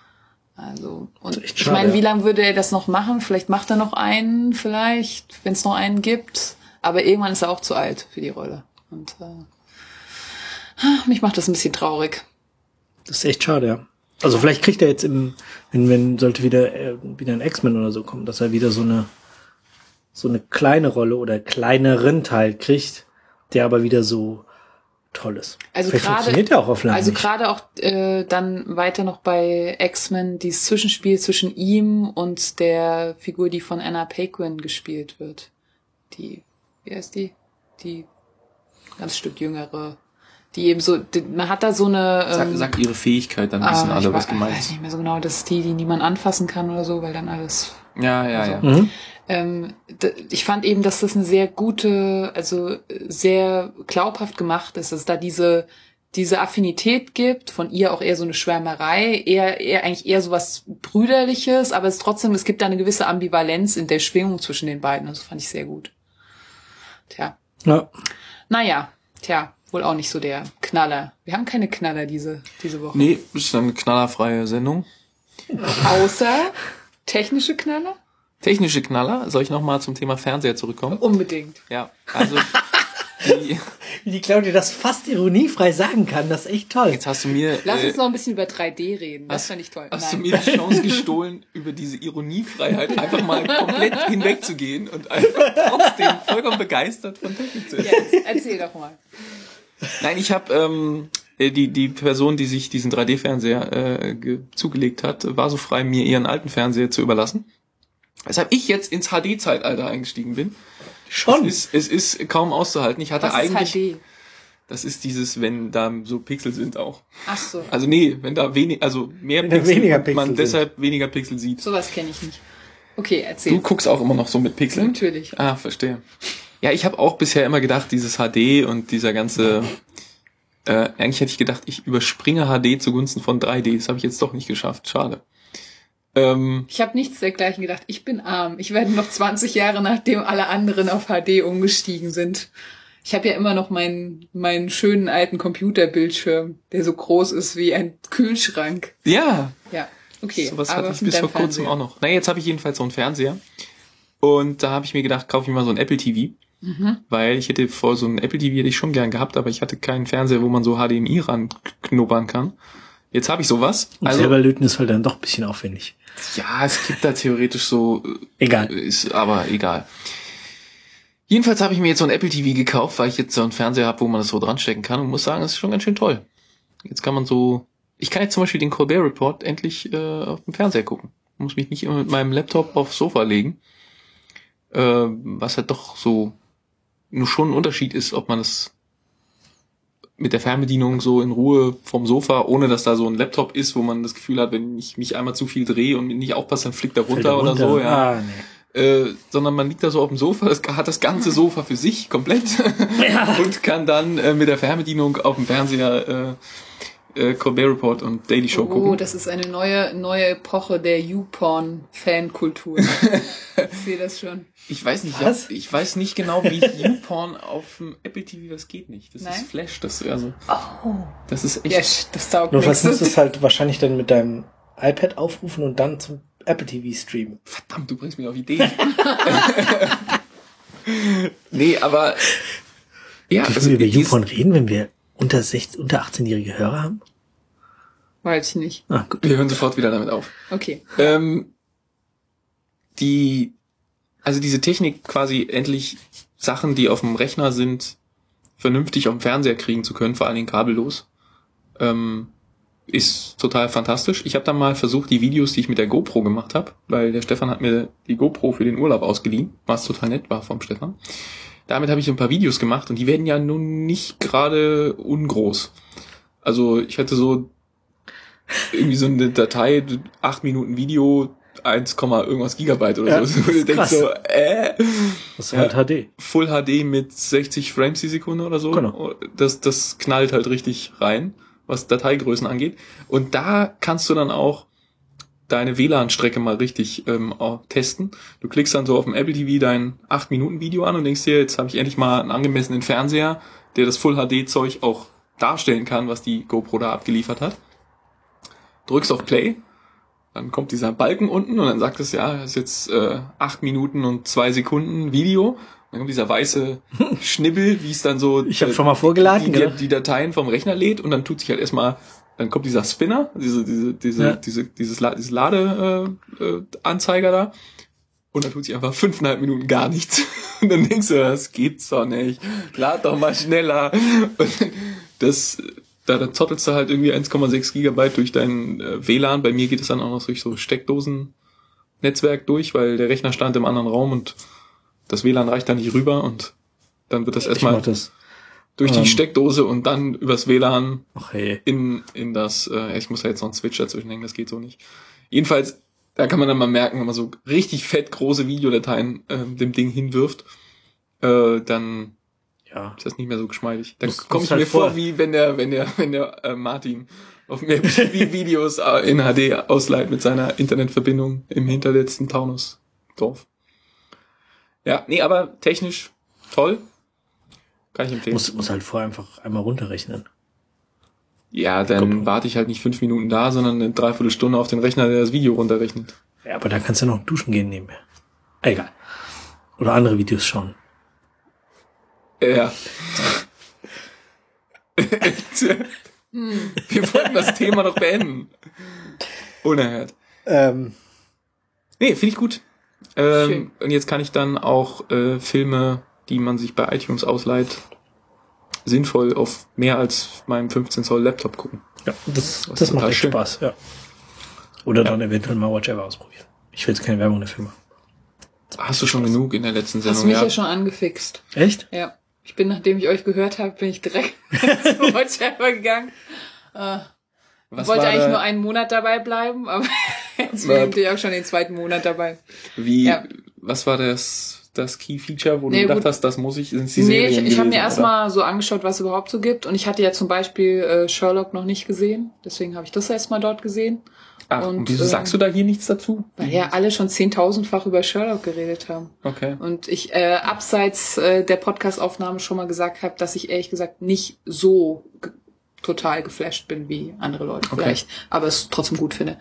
Also, und ich meine, wie lange würde er das noch machen? Vielleicht macht er noch einen, wenn es noch einen gibt. Aber irgendwann ist er auch zu alt für die Rolle. Und mich macht das ein bisschen traurig. Das ist echt schade, ja. Also vielleicht kriegt er jetzt wenn sollte wieder ein X-Men oder so kommen, dass er wieder so eine kleine Rolle oder kleineren Teil kriegt, der aber wieder so toll ist. Also vielleicht funktioniert der auch auf lange Also nicht. gerade auch dann weiter noch bei X-Men, dieses Zwischenspiel zwischen ihm und der Figur, die von Anna Paquin gespielt wird. Wie heißt die? Die ganz Stück jüngere. Die eben so, man hat da so eine... Sag ihre Fähigkeit, dann wissen alle, was gemeint ist. Ich weiß nicht mehr so genau, das ist die niemand anfassen kann oder so, weil dann alles... Ja. Ich fand eben, dass das eine sehr gute, also sehr glaubhaft gemacht ist, dass es da diese Affinität gibt, von ihr auch eher so eine Schwärmerei, eigentlich eher so was Brüderliches, aber es gibt da eine gewisse Ambivalenz in der Schwingung zwischen den beiden, also fand ich sehr gut. Tja. Ja. Naja, wohl auch nicht so der Knaller. Wir haben keine Knaller diese Woche. Nee, das ist eine knallerfreie Sendung. Außer technische Knaller? Technische Knaller? Soll ich nochmal zum Thema Fernseher zurückkommen? Unbedingt. Ja, also wie die Claudia das fast ironiefrei sagen kann, das ist echt toll. Jetzt hast du mir... Lass uns noch ein bisschen über 3D reden, das fand ich toll. Hast du mir die Chance gestohlen, über diese Ironiefreiheit einfach mal komplett hinwegzugehen und einfach trotzdem vollkommen begeistert von Technik zu sein. Ja, erzähl doch mal. Nein, ich habe die Person, die sich diesen 3D-Fernseher zugelegt hat, war so frei, mir ihren alten Fernseher zu überlassen. Weshalb ich jetzt ins HD-Zeitalter eingestiegen bin. Schon? Es ist kaum auszuhalten. Ich hatte Was eigentlich... ist HD? Das ist dieses, wenn da so Pixel sind auch. Ach so. Also nee, wenn da mehr weniger Pixel und man Pixel deshalb weniger Pixel sieht. Sowas kenne ich nicht. Okay, erzähl. Du guckst auch immer noch so mit Pixeln? Natürlich. Ah, verstehe. Ja, ich habe auch bisher immer gedacht, dieses HD und dieser ganze... eigentlich hätte ich gedacht, ich überspringe HD zugunsten von 3D. Das habe ich jetzt doch nicht geschafft. Schade. Ich habe nichts dergleichen gedacht. Ich bin arm. Ich werde noch 20 Jahre, nachdem alle anderen auf HD umgestiegen sind. Ich habe ja immer noch meinen schönen alten Computerbildschirm, der so groß ist wie ein Kühlschrank. Ja. Ja, okay. Sowas hatte ich bis vor kurzem auch noch. Na, jetzt habe ich jedenfalls so einen Fernseher. Und da habe ich mir gedacht, kaufe ich mal so ein Apple TV. Weil ich hätte so ein Apple TV hätte ich schon gern gehabt, aber ich hatte keinen Fernseher, wo man so HDMI ranknuppern kann. Jetzt habe ich sowas. Und selber löten ist halt dann doch ein bisschen aufwendig. Ja, es gibt da theoretisch so... Egal. Ist aber egal. Jedenfalls habe ich mir jetzt so ein Apple TV gekauft, weil ich jetzt so einen Fernseher habe, wo man das so dran stecken kann und muss sagen, es ist schon ganz schön toll. Jetzt kann man so... Ich kann jetzt zum Beispiel den Colbert Report endlich auf dem Fernseher gucken. Ich muss mich nicht immer mit meinem Laptop aufs Sofa legen. Was halt doch so nur schon ein Unterschied ist, ob man es mit der Fernbedienung so in Ruhe vom Sofa, ohne dass da so ein Laptop ist, wo man das Gefühl hat, wenn ich mich einmal zu viel drehe und nicht aufpasse, dann fliegt er runter oder so, ja. Ah, nee. Sondern man liegt da so auf dem Sofa, hat das ganze Sofa für sich komplett und kann dann mit der Fernbedienung auf dem Fernseher Colbert Report und Daily Show gucken. Oh, das ist eine neue Epoche der YouPorn-Fankultur. Ich sehe das schon. Ich weiß nicht, Was? ich weiß nicht genau, wie YouPorn auf dem Apple TV, das geht nicht. Das ist Flash, das ist also. Das ist echt. Ja, das taugt Nur nichts. musst du es halt wahrscheinlich dann mit deinem iPad aufrufen und dann zum Apple TV streamen. Verdammt, du bringst mich auf Ideen. Nee, aber ja, Dürfen wir über YouPorn reden, wenn wir unter 18-jährige Hörer haben? Weiß ich nicht. Ah, gut. wir hören sofort wieder damit auf. Okay. Diese Technik quasi endlich Sachen, die auf dem Rechner sind, vernünftig auf dem Fernseher kriegen zu können, vor allen Dingen kabellos, ist total fantastisch. Ich habe dann mal versucht, die Videos, die ich mit der GoPro gemacht habe, weil der Stefan hat mir die GoPro für den Urlaub ausgeliehen, was total nett war vom Stefan. Damit habe ich so ein paar Videos gemacht und die werden ja nun nicht gerade ungroß. Also ich hatte so irgendwie so eine Datei, 8 Minuten Video, 1, irgendwas Gigabyte oder Ja, so. Du denkst krass. so, Das ist halt HD. Full HD mit 60 Frames die Sekunde oder so. Genau. Das knallt halt richtig rein, was Dateigrößen angeht. Und da kannst du dann auch deine WLAN-Strecke mal richtig auch testen. Du klickst dann so auf dem Apple TV dein 8-Minuten-Video an und denkst dir, jetzt habe ich endlich mal einen angemessenen Fernseher, der das Full-HD-Zeug auch darstellen kann, was die GoPro da abgeliefert hat. Drückst auf Play, dann kommt dieser Balken unten und dann sagt es, ja, das ist jetzt 8 Minuten und 2 Sekunden Video. Dann kommt dieser weiße Schnibbel, wie es dann so Ich habe schon mal vorgeladen, genau. die Dateien vom Rechner lädt und dann tut sich halt erstmal, dann kommt dieser Spinner, dieses Ladeanzeiger da und dann tut sich einfach 5,5 Minuten gar nichts. Und dann denkst du, das gibt's doch nicht. Lad doch mal schneller. Und da zottelst du halt irgendwie 1,6 Gigabyte durch dein WLAN. Bei mir geht es dann auch noch durch so Steckdosen-Netzwerk durch, weil der Rechner stand im anderen Raum und das WLAN reicht da nicht rüber und dann wird das erstmal durch die Steckdose und dann übers WLAN in das, ich muss ja jetzt noch einen Switch dazwischen hängen, das geht so nicht. Jedenfalls, da kann man dann mal merken, wenn man so richtig fett große Videodateien dem Ding hinwirft, dann ist das nicht mehr so geschmeidig. Dann komme ich mir vor, wie wenn der Martin auf dem Videos in HD ausleiht mit seiner Internetverbindung im hinterletzten Taunusdorf. Ja, nee, aber technisch toll. Kann ich empfehlen. Muss halt vorher einfach einmal runterrechnen. Ja, dann warte ich halt nicht 5 Minuten da, sondern eine Dreiviertelstunde auf den Rechner, der das Video runterrechnet. Ja, aber da kannst du noch duschen gehen nebenher. Egal. Oder andere Videos schauen. Ja. Wir wollten das Thema noch beenden. Unerhört. Nee, finde ich gut. Und jetzt kann ich dann auch Filme, die man sich bei iTunes ausleiht, sinnvoll auf mehr als meinem 15 Zoll Laptop gucken. Ja, das macht echt Spaß, ja. Oder dann eventuell mal Watch Ever ausprobieren. Ich will jetzt keine Werbung dafür machen. Hast du schon genug in der letzten Sendung? Hast du mich ja schon angefixt. Echt? Ja. Nachdem ich euch gehört habe, bin ich direkt zu Watch Ever gegangen. Ich wollte eigentlich nur einen Monat dabei bleiben, aber jetzt bin ich natürlich auch schon den 2. Monat dabei. Was war das Key Feature, wo du gedacht hast, das muss ich, sind die Serien ich habe mir erstmal so angeschaut, was es überhaupt so gibt. Und ich hatte ja zum Beispiel Sherlock noch nicht gesehen. Deswegen habe ich das erstmal dort gesehen. Ach, und wieso sagst du da hier nichts dazu? Weil ja alle schon 10.000-fach über Sherlock geredet haben. Okay. Und ich abseits der Podcast-Aufnahme schon mal gesagt habe, dass ich ehrlich gesagt nicht so total geflasht bin wie andere Leute vielleicht, aber es trotzdem gut finde.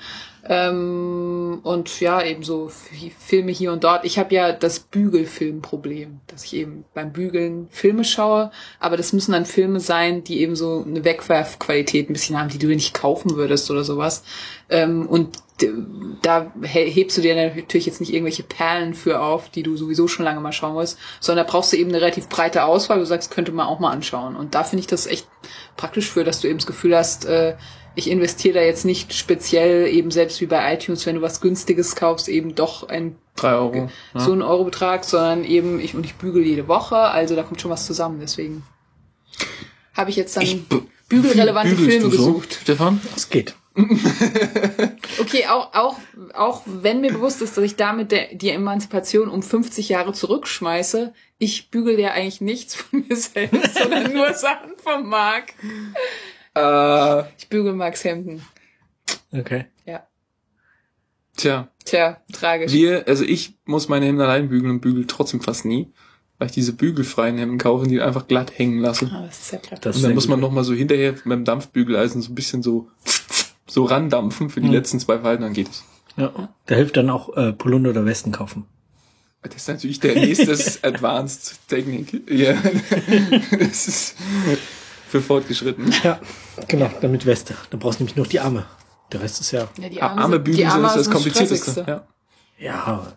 Und ja, eben so Filme hier und dort. Ich habe ja das Bügelfilmproblem, dass ich eben beim Bügeln Filme schaue, aber das müssen dann Filme sein, die eben so eine Wegwerfqualität ein bisschen haben, die du nicht kaufen würdest oder sowas. Und da hebst du dir natürlich jetzt nicht irgendwelche Perlen für auf, die du sowieso schon lange mal schauen musst, sondern da brauchst du eben eine relativ breite Auswahl, wo du sagst, könnte man auch mal anschauen. Und da finde ich das echt praktisch für, dass du eben das Gefühl hast, ich investiere da jetzt nicht speziell eben selbst wie bei iTunes, wenn du was Günstiges kaufst, eben doch ein 3 Euro. Ja. so einen Eurobetrag, sondern eben ich bügel jede Woche, also da kommt schon was zusammen, deswegen habe ich jetzt dann bügelrelevante Filme gesucht. Stefan? Das geht. Okay, auch wenn mir bewusst ist, dass ich damit die Emanzipation um 50 Jahre zurückschmeiße, ich bügel ja eigentlich nichts von mir selbst, sondern nur Sachen von Marc. Ich bügel Marcs Hemden. Okay. Ja. Tja, Tragisch. Ich muss meine Hemden allein bügeln und bügel trotzdem fast nie, weil ich diese bügelfreien Hemden kaufe, die einfach glatt hängen lasse. Das ist ja klar. Und dann muss man nochmal so hinterher mit dem Dampfbügeleisen so ein bisschen so randampfen für die letzten 2 Falten, dann geht es. Ja. Da hilft dann auch Polunder oder Westen kaufen. Das ist natürlich der nächste Advanced Technik. Ja. Das ist für Fortgeschritten. Ja, genau, dann mit Weste. Dann brauchst du nämlich noch die Arme. Der Rest ist ja... Die Arme bügeln ist das Komplizierteste. Stressigste. Ja.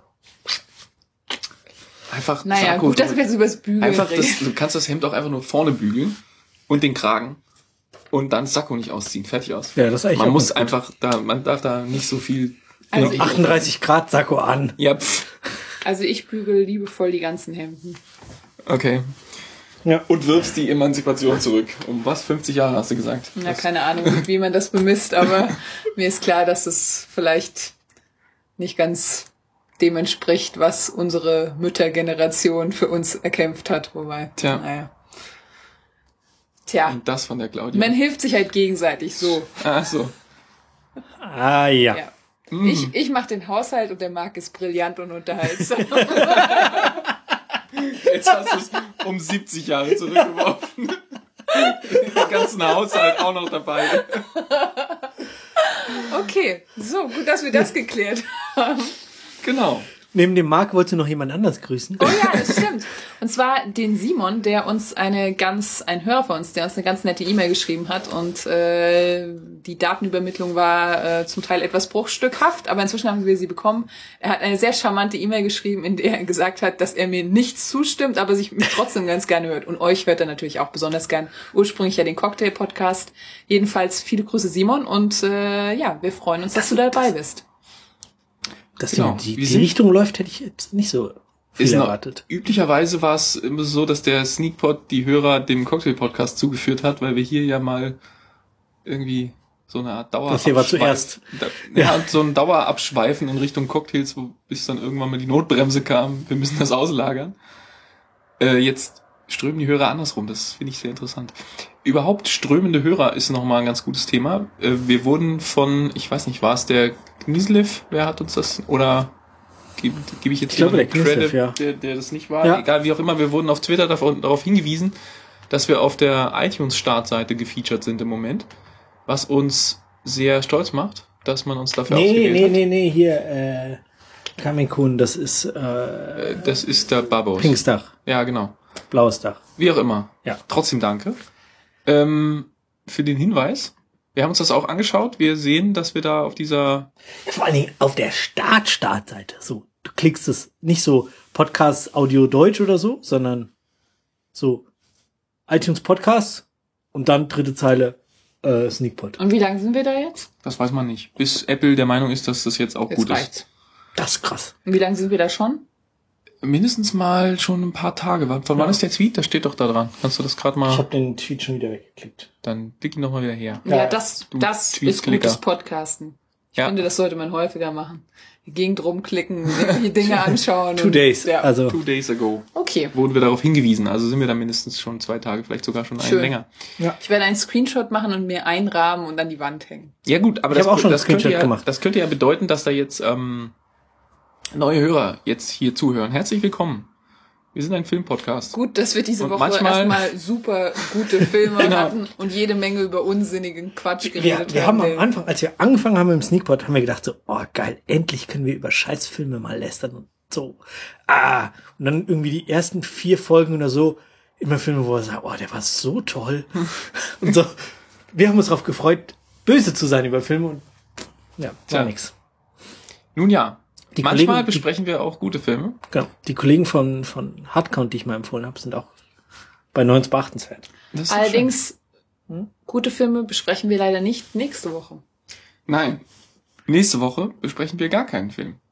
Einfach Naja, Sakko, gut, dass wir jetzt über das Bügeln reden. du kannst das Hemd auch einfach nur vorne bügeln und den Kragen und dann das Sakko nicht ausziehen. Fertig aus. Ja, das ist eigentlich Man auch muss ganz gut. man darf da nicht so viel... Also Genau, 38 Grad Sakko an. Ja, Also ich bügel liebevoll die ganzen Hemden. Okay. Ja. Und wirfst die Emanzipation zurück. Um was? 50 Jahre hast du gesagt? Ja, keine Ahnung, wie man das bemisst, aber mir ist klar, dass es vielleicht nicht ganz dem entspricht, was unsere Müttergeneration für uns erkämpft hat. Wobei, naja. Tja, Und das von der Claudia. man hilft sich halt gegenseitig so. Ach so. Ah, ja. Ja. Ich mache den Haushalt und der Marc ist brillant und unterhaltsam. Jetzt hast du es um 70 Jahre zurückgeworfen. Den ganzen Haushalt auch noch dabei. Okay, so, gut, dass wir das geklärt haben. Genau. Neben dem Marc wolltest du noch jemand anders grüßen? Oh ja, das stimmt. Und zwar den Simon, der uns ein Hörer von uns, der uns eine ganz nette E-Mail geschrieben hat und die Datenübermittlung war zum Teil etwas bruchstückhaft, aber inzwischen haben wir sie bekommen. Er hat eine sehr charmante E-Mail geschrieben, in der er gesagt hat, dass er mir nichts zustimmt, aber sich mich trotzdem ganz gerne hört. Und euch hört er natürlich auch besonders gern. Ursprünglich ja den Cocktail-Podcast. Jedenfalls viele Grüße, Simon, und wir freuen uns, dass du dabei bist. Dass Genau. die Richtung läuft, hätte ich jetzt nicht so viel erwartet. Üblicherweise war es immer so, dass der Sneakpot die Hörer dem Cocktail-Podcast zugeführt hat, weil wir hier ja mal irgendwie so eine Art Das hier war zuerst. So ein Dauerabschweifen in Richtung Cocktails, bis dann irgendwann mal die Notbremse kam. Wir müssen das auslagern. Jetzt strömen die Hörer andersrum. Das finde ich sehr interessant. Überhaupt strömende Hörer ist nochmal ein ganz gutes Thema. Wir wurden von, ich weiß nicht, war es der Knislev? Wer hat uns das? Oder gebe ich jetzt jemanden Credit, ja. der das nicht war? Ja. Egal, wie auch immer. Wir wurden auf Twitter darauf hingewiesen, dass wir auf der iTunes-Startseite gefeatured sind im Moment. Was uns sehr stolz macht, dass man uns dafür ausgewählt hat. Nee, hier, Kamekun, das ist das ist der Babos. pinkes Dach, Ja, genau. blaues Dach. Wie auch immer. Ja. Trotzdem danke für den Hinweis. Wir haben uns das auch angeschaut. Wir sehen, dass wir da auf dieser... Vor allen Dingen auf der Startseite. So, du klickst es nicht so Podcast Audio Deutsch oder so, sondern so iTunes Podcast und dann dritte Zeile Sneakpot. Und wie lange sind wir da jetzt? Das weiß man nicht. Bis Apple der Meinung ist, dass das jetzt auch gut reicht's. ist. Das ist krass. Und wie lange sind wir da schon? Mindestens mal schon ein paar Tage. Von wann ist der Tweet? Das steht doch da dran. Kannst du das gerade Ich mal... habe den Tweet schon wieder weggeklickt. Dann klick ihn noch mal wieder her. Ja, das ist Tweets-Klicker. gutes Podcasten. Ich Ja. finde, das sollte man häufiger machen. Die Gegend rumklicken, die Dinge anschauen. 2 days. Ja. Also 2 days ago Okay. wurden wir darauf hingewiesen. Also sind wir da mindestens schon 2 Tage, vielleicht sogar schon einen Schön. länger. Ich werde einen Screenshot machen und mir einrahmen und an die Wand hängen. Ja gut, aber Ich habe auch schon einen könnte Screenshot gemacht. Das könnte ja bedeuten, dass da jetzt neue Hörer jetzt hier zuhören. Herzlich willkommen. Wir sind ein Filmpodcast. Gut, dass wir diese Und Woche manchmal- erstmal super gute Filme Genau. hatten und jede Menge über unsinnigen Quatsch geredet wir haben am den- Anfang, als wir angefangen haben mit dem Sneakpot, haben wir gedacht so, oh geil, endlich können wir über Scheißfilme mal lästern und so. Und dann irgendwie die ersten 4 Folgen oder so, immer Filme, wo wir sagen, oh, der war so toll. Und so, wir haben uns darauf gefreut, böse zu sein über Filme und ja, war Tja. nix. Nun ja, Die manchmal Kollegen- besprechen wir auch gute Filme. Genau. Die Kollegen von Hardcount, die ich mal empfohlen habe, sind auch bei 9 beachtenswert. Das ist Allerdings, gute Filme besprechen wir leider nicht nächste Woche. schön. Nein, nächste Woche besprechen wir gar keinen Film.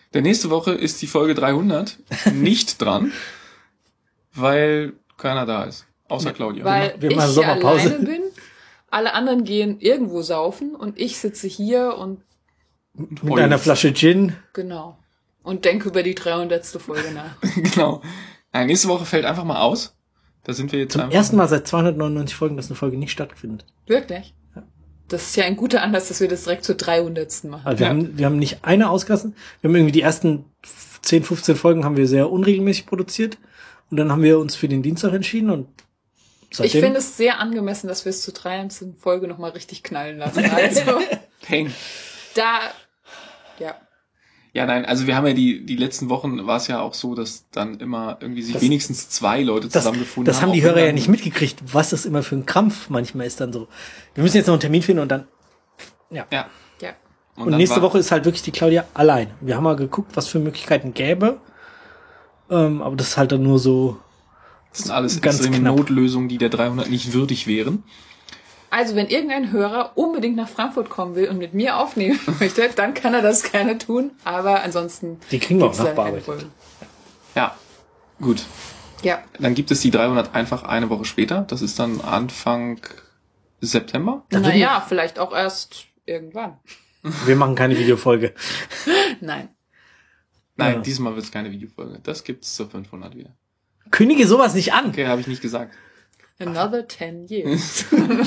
Denn nächste Woche ist die Folge 300 nicht dran, weil keiner da ist. Außer Claudia. Weil Wir ich machen hier Sommerpause. alleine bin, alle anderen gehen irgendwo saufen und ich sitze hier und Mit einer Flasche Gin. genau. Und denke über die 300. Folge nach. Genau. Nein, nächste Woche fällt einfach mal aus. Da sind wir jetzt Zum einfach. ersten Mal seit 299 Folgen, dass eine Folge nicht stattfindet. Wirklich? Das ist ja ein guter Anlass, dass wir das direkt zur 300. machen. Also wir haben nicht eine ausgelassen. Wir haben irgendwie die ersten 10, 15 Folgen haben wir sehr unregelmäßig produziert. Und dann haben wir uns für den Dienstag entschieden und seitdem... Ich finde es sehr angemessen, dass wir es zur 300. Folge nochmal richtig knallen lassen. Also, Peng. da, ja. Ja, nein, also wir haben ja die letzten Wochen war es ja auch so, dass dann immer irgendwie sich wenigstens 2 Leute zusammengefunden haben. Das haben die auch wenn Hörer ja dann- nicht mitgekriegt, was das immer für ein Krampf manchmal ist dann so. Wir müssen jetzt noch einen Termin finden und dann... Ja. Ja. Ja. Und dann nächste war- Woche ist halt wirklich die Claudia allein. Wir haben mal geguckt, was für Möglichkeiten gäbe. Aber das ist halt dann nur so... Das sind alles ganz extreme knapp. Notlösungen, die der 300 nicht würdig wären. Also, wenn irgendein Hörer unbedingt nach Frankfurt kommen will und mit mir aufnehmen möchte, dann kann er das gerne tun. Aber ansonsten... Die kriegen wir auch gibt's leider keine nachbearbeitet. Folgen. Ja, gut. Ja. Dann gibt es die 300 einfach eine Woche später. Das ist dann Anfang September. Naja, vielleicht auch erst irgendwann. Wir machen keine Videofolge. Nein. Nein, Ja. diesmal wird es keine Videofolge. Das gibt's zur 500 wieder. Kündige sowas nicht an. Okay, habe ich nicht gesagt. Another 10 years.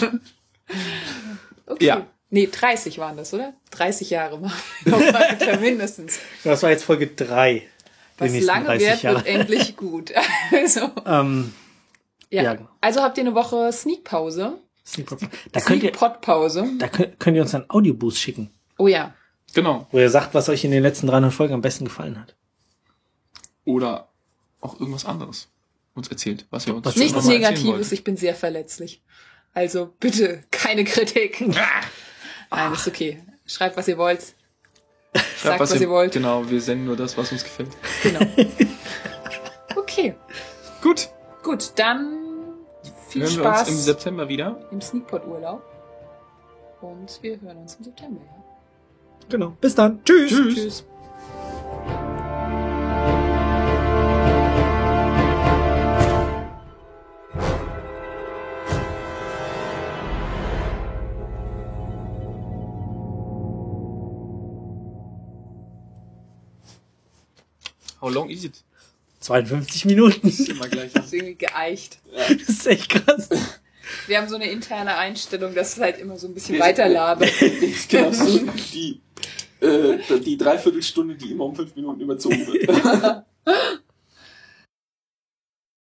Okay. Ja. Nee, 30 waren das, oder? 30 Jahre machen wir noch weiter, mindestens. Das war jetzt Folge 3. Was lange wird, wird endlich gut. Also, ja. Ja. Also habt ihr eine Woche Sneakpause? Da könnt ihr Sneak-Pod-Pause. könnt ihr uns einen Audioboost schicken, Oh ja. Genau. wo ihr sagt, was euch in den letzten 300 Folgen am besten gefallen hat. Oder auch irgendwas anderes uns erzählt, was ihr uns Was Nichts noch mal erzählen Negatives, wollt. ich bin sehr verletzlich. Also bitte, keine Kritik. Nein, ist okay. Schreibt, was ihr wollt. Sagt, was ihr wollt. Genau, wir senden nur das, was uns gefällt. Genau. Okay, Gut. gut, dann viel Hören wir uns Spaß im September wieder. im Sneakpot-Urlaub. Und wir hören uns im September. Ja? Genau. Bis dann. Tschüss. Tschüss. How long is it? 52 Minuten. Immer gleich. Das ist irgendwie geeicht. Das ist echt krass. Wir haben so eine interne Einstellung, dass es halt immer so ein bisschen weiterlabert. Genau, so die Dreiviertelstunde, die immer um 5 Minuten überzogen wird.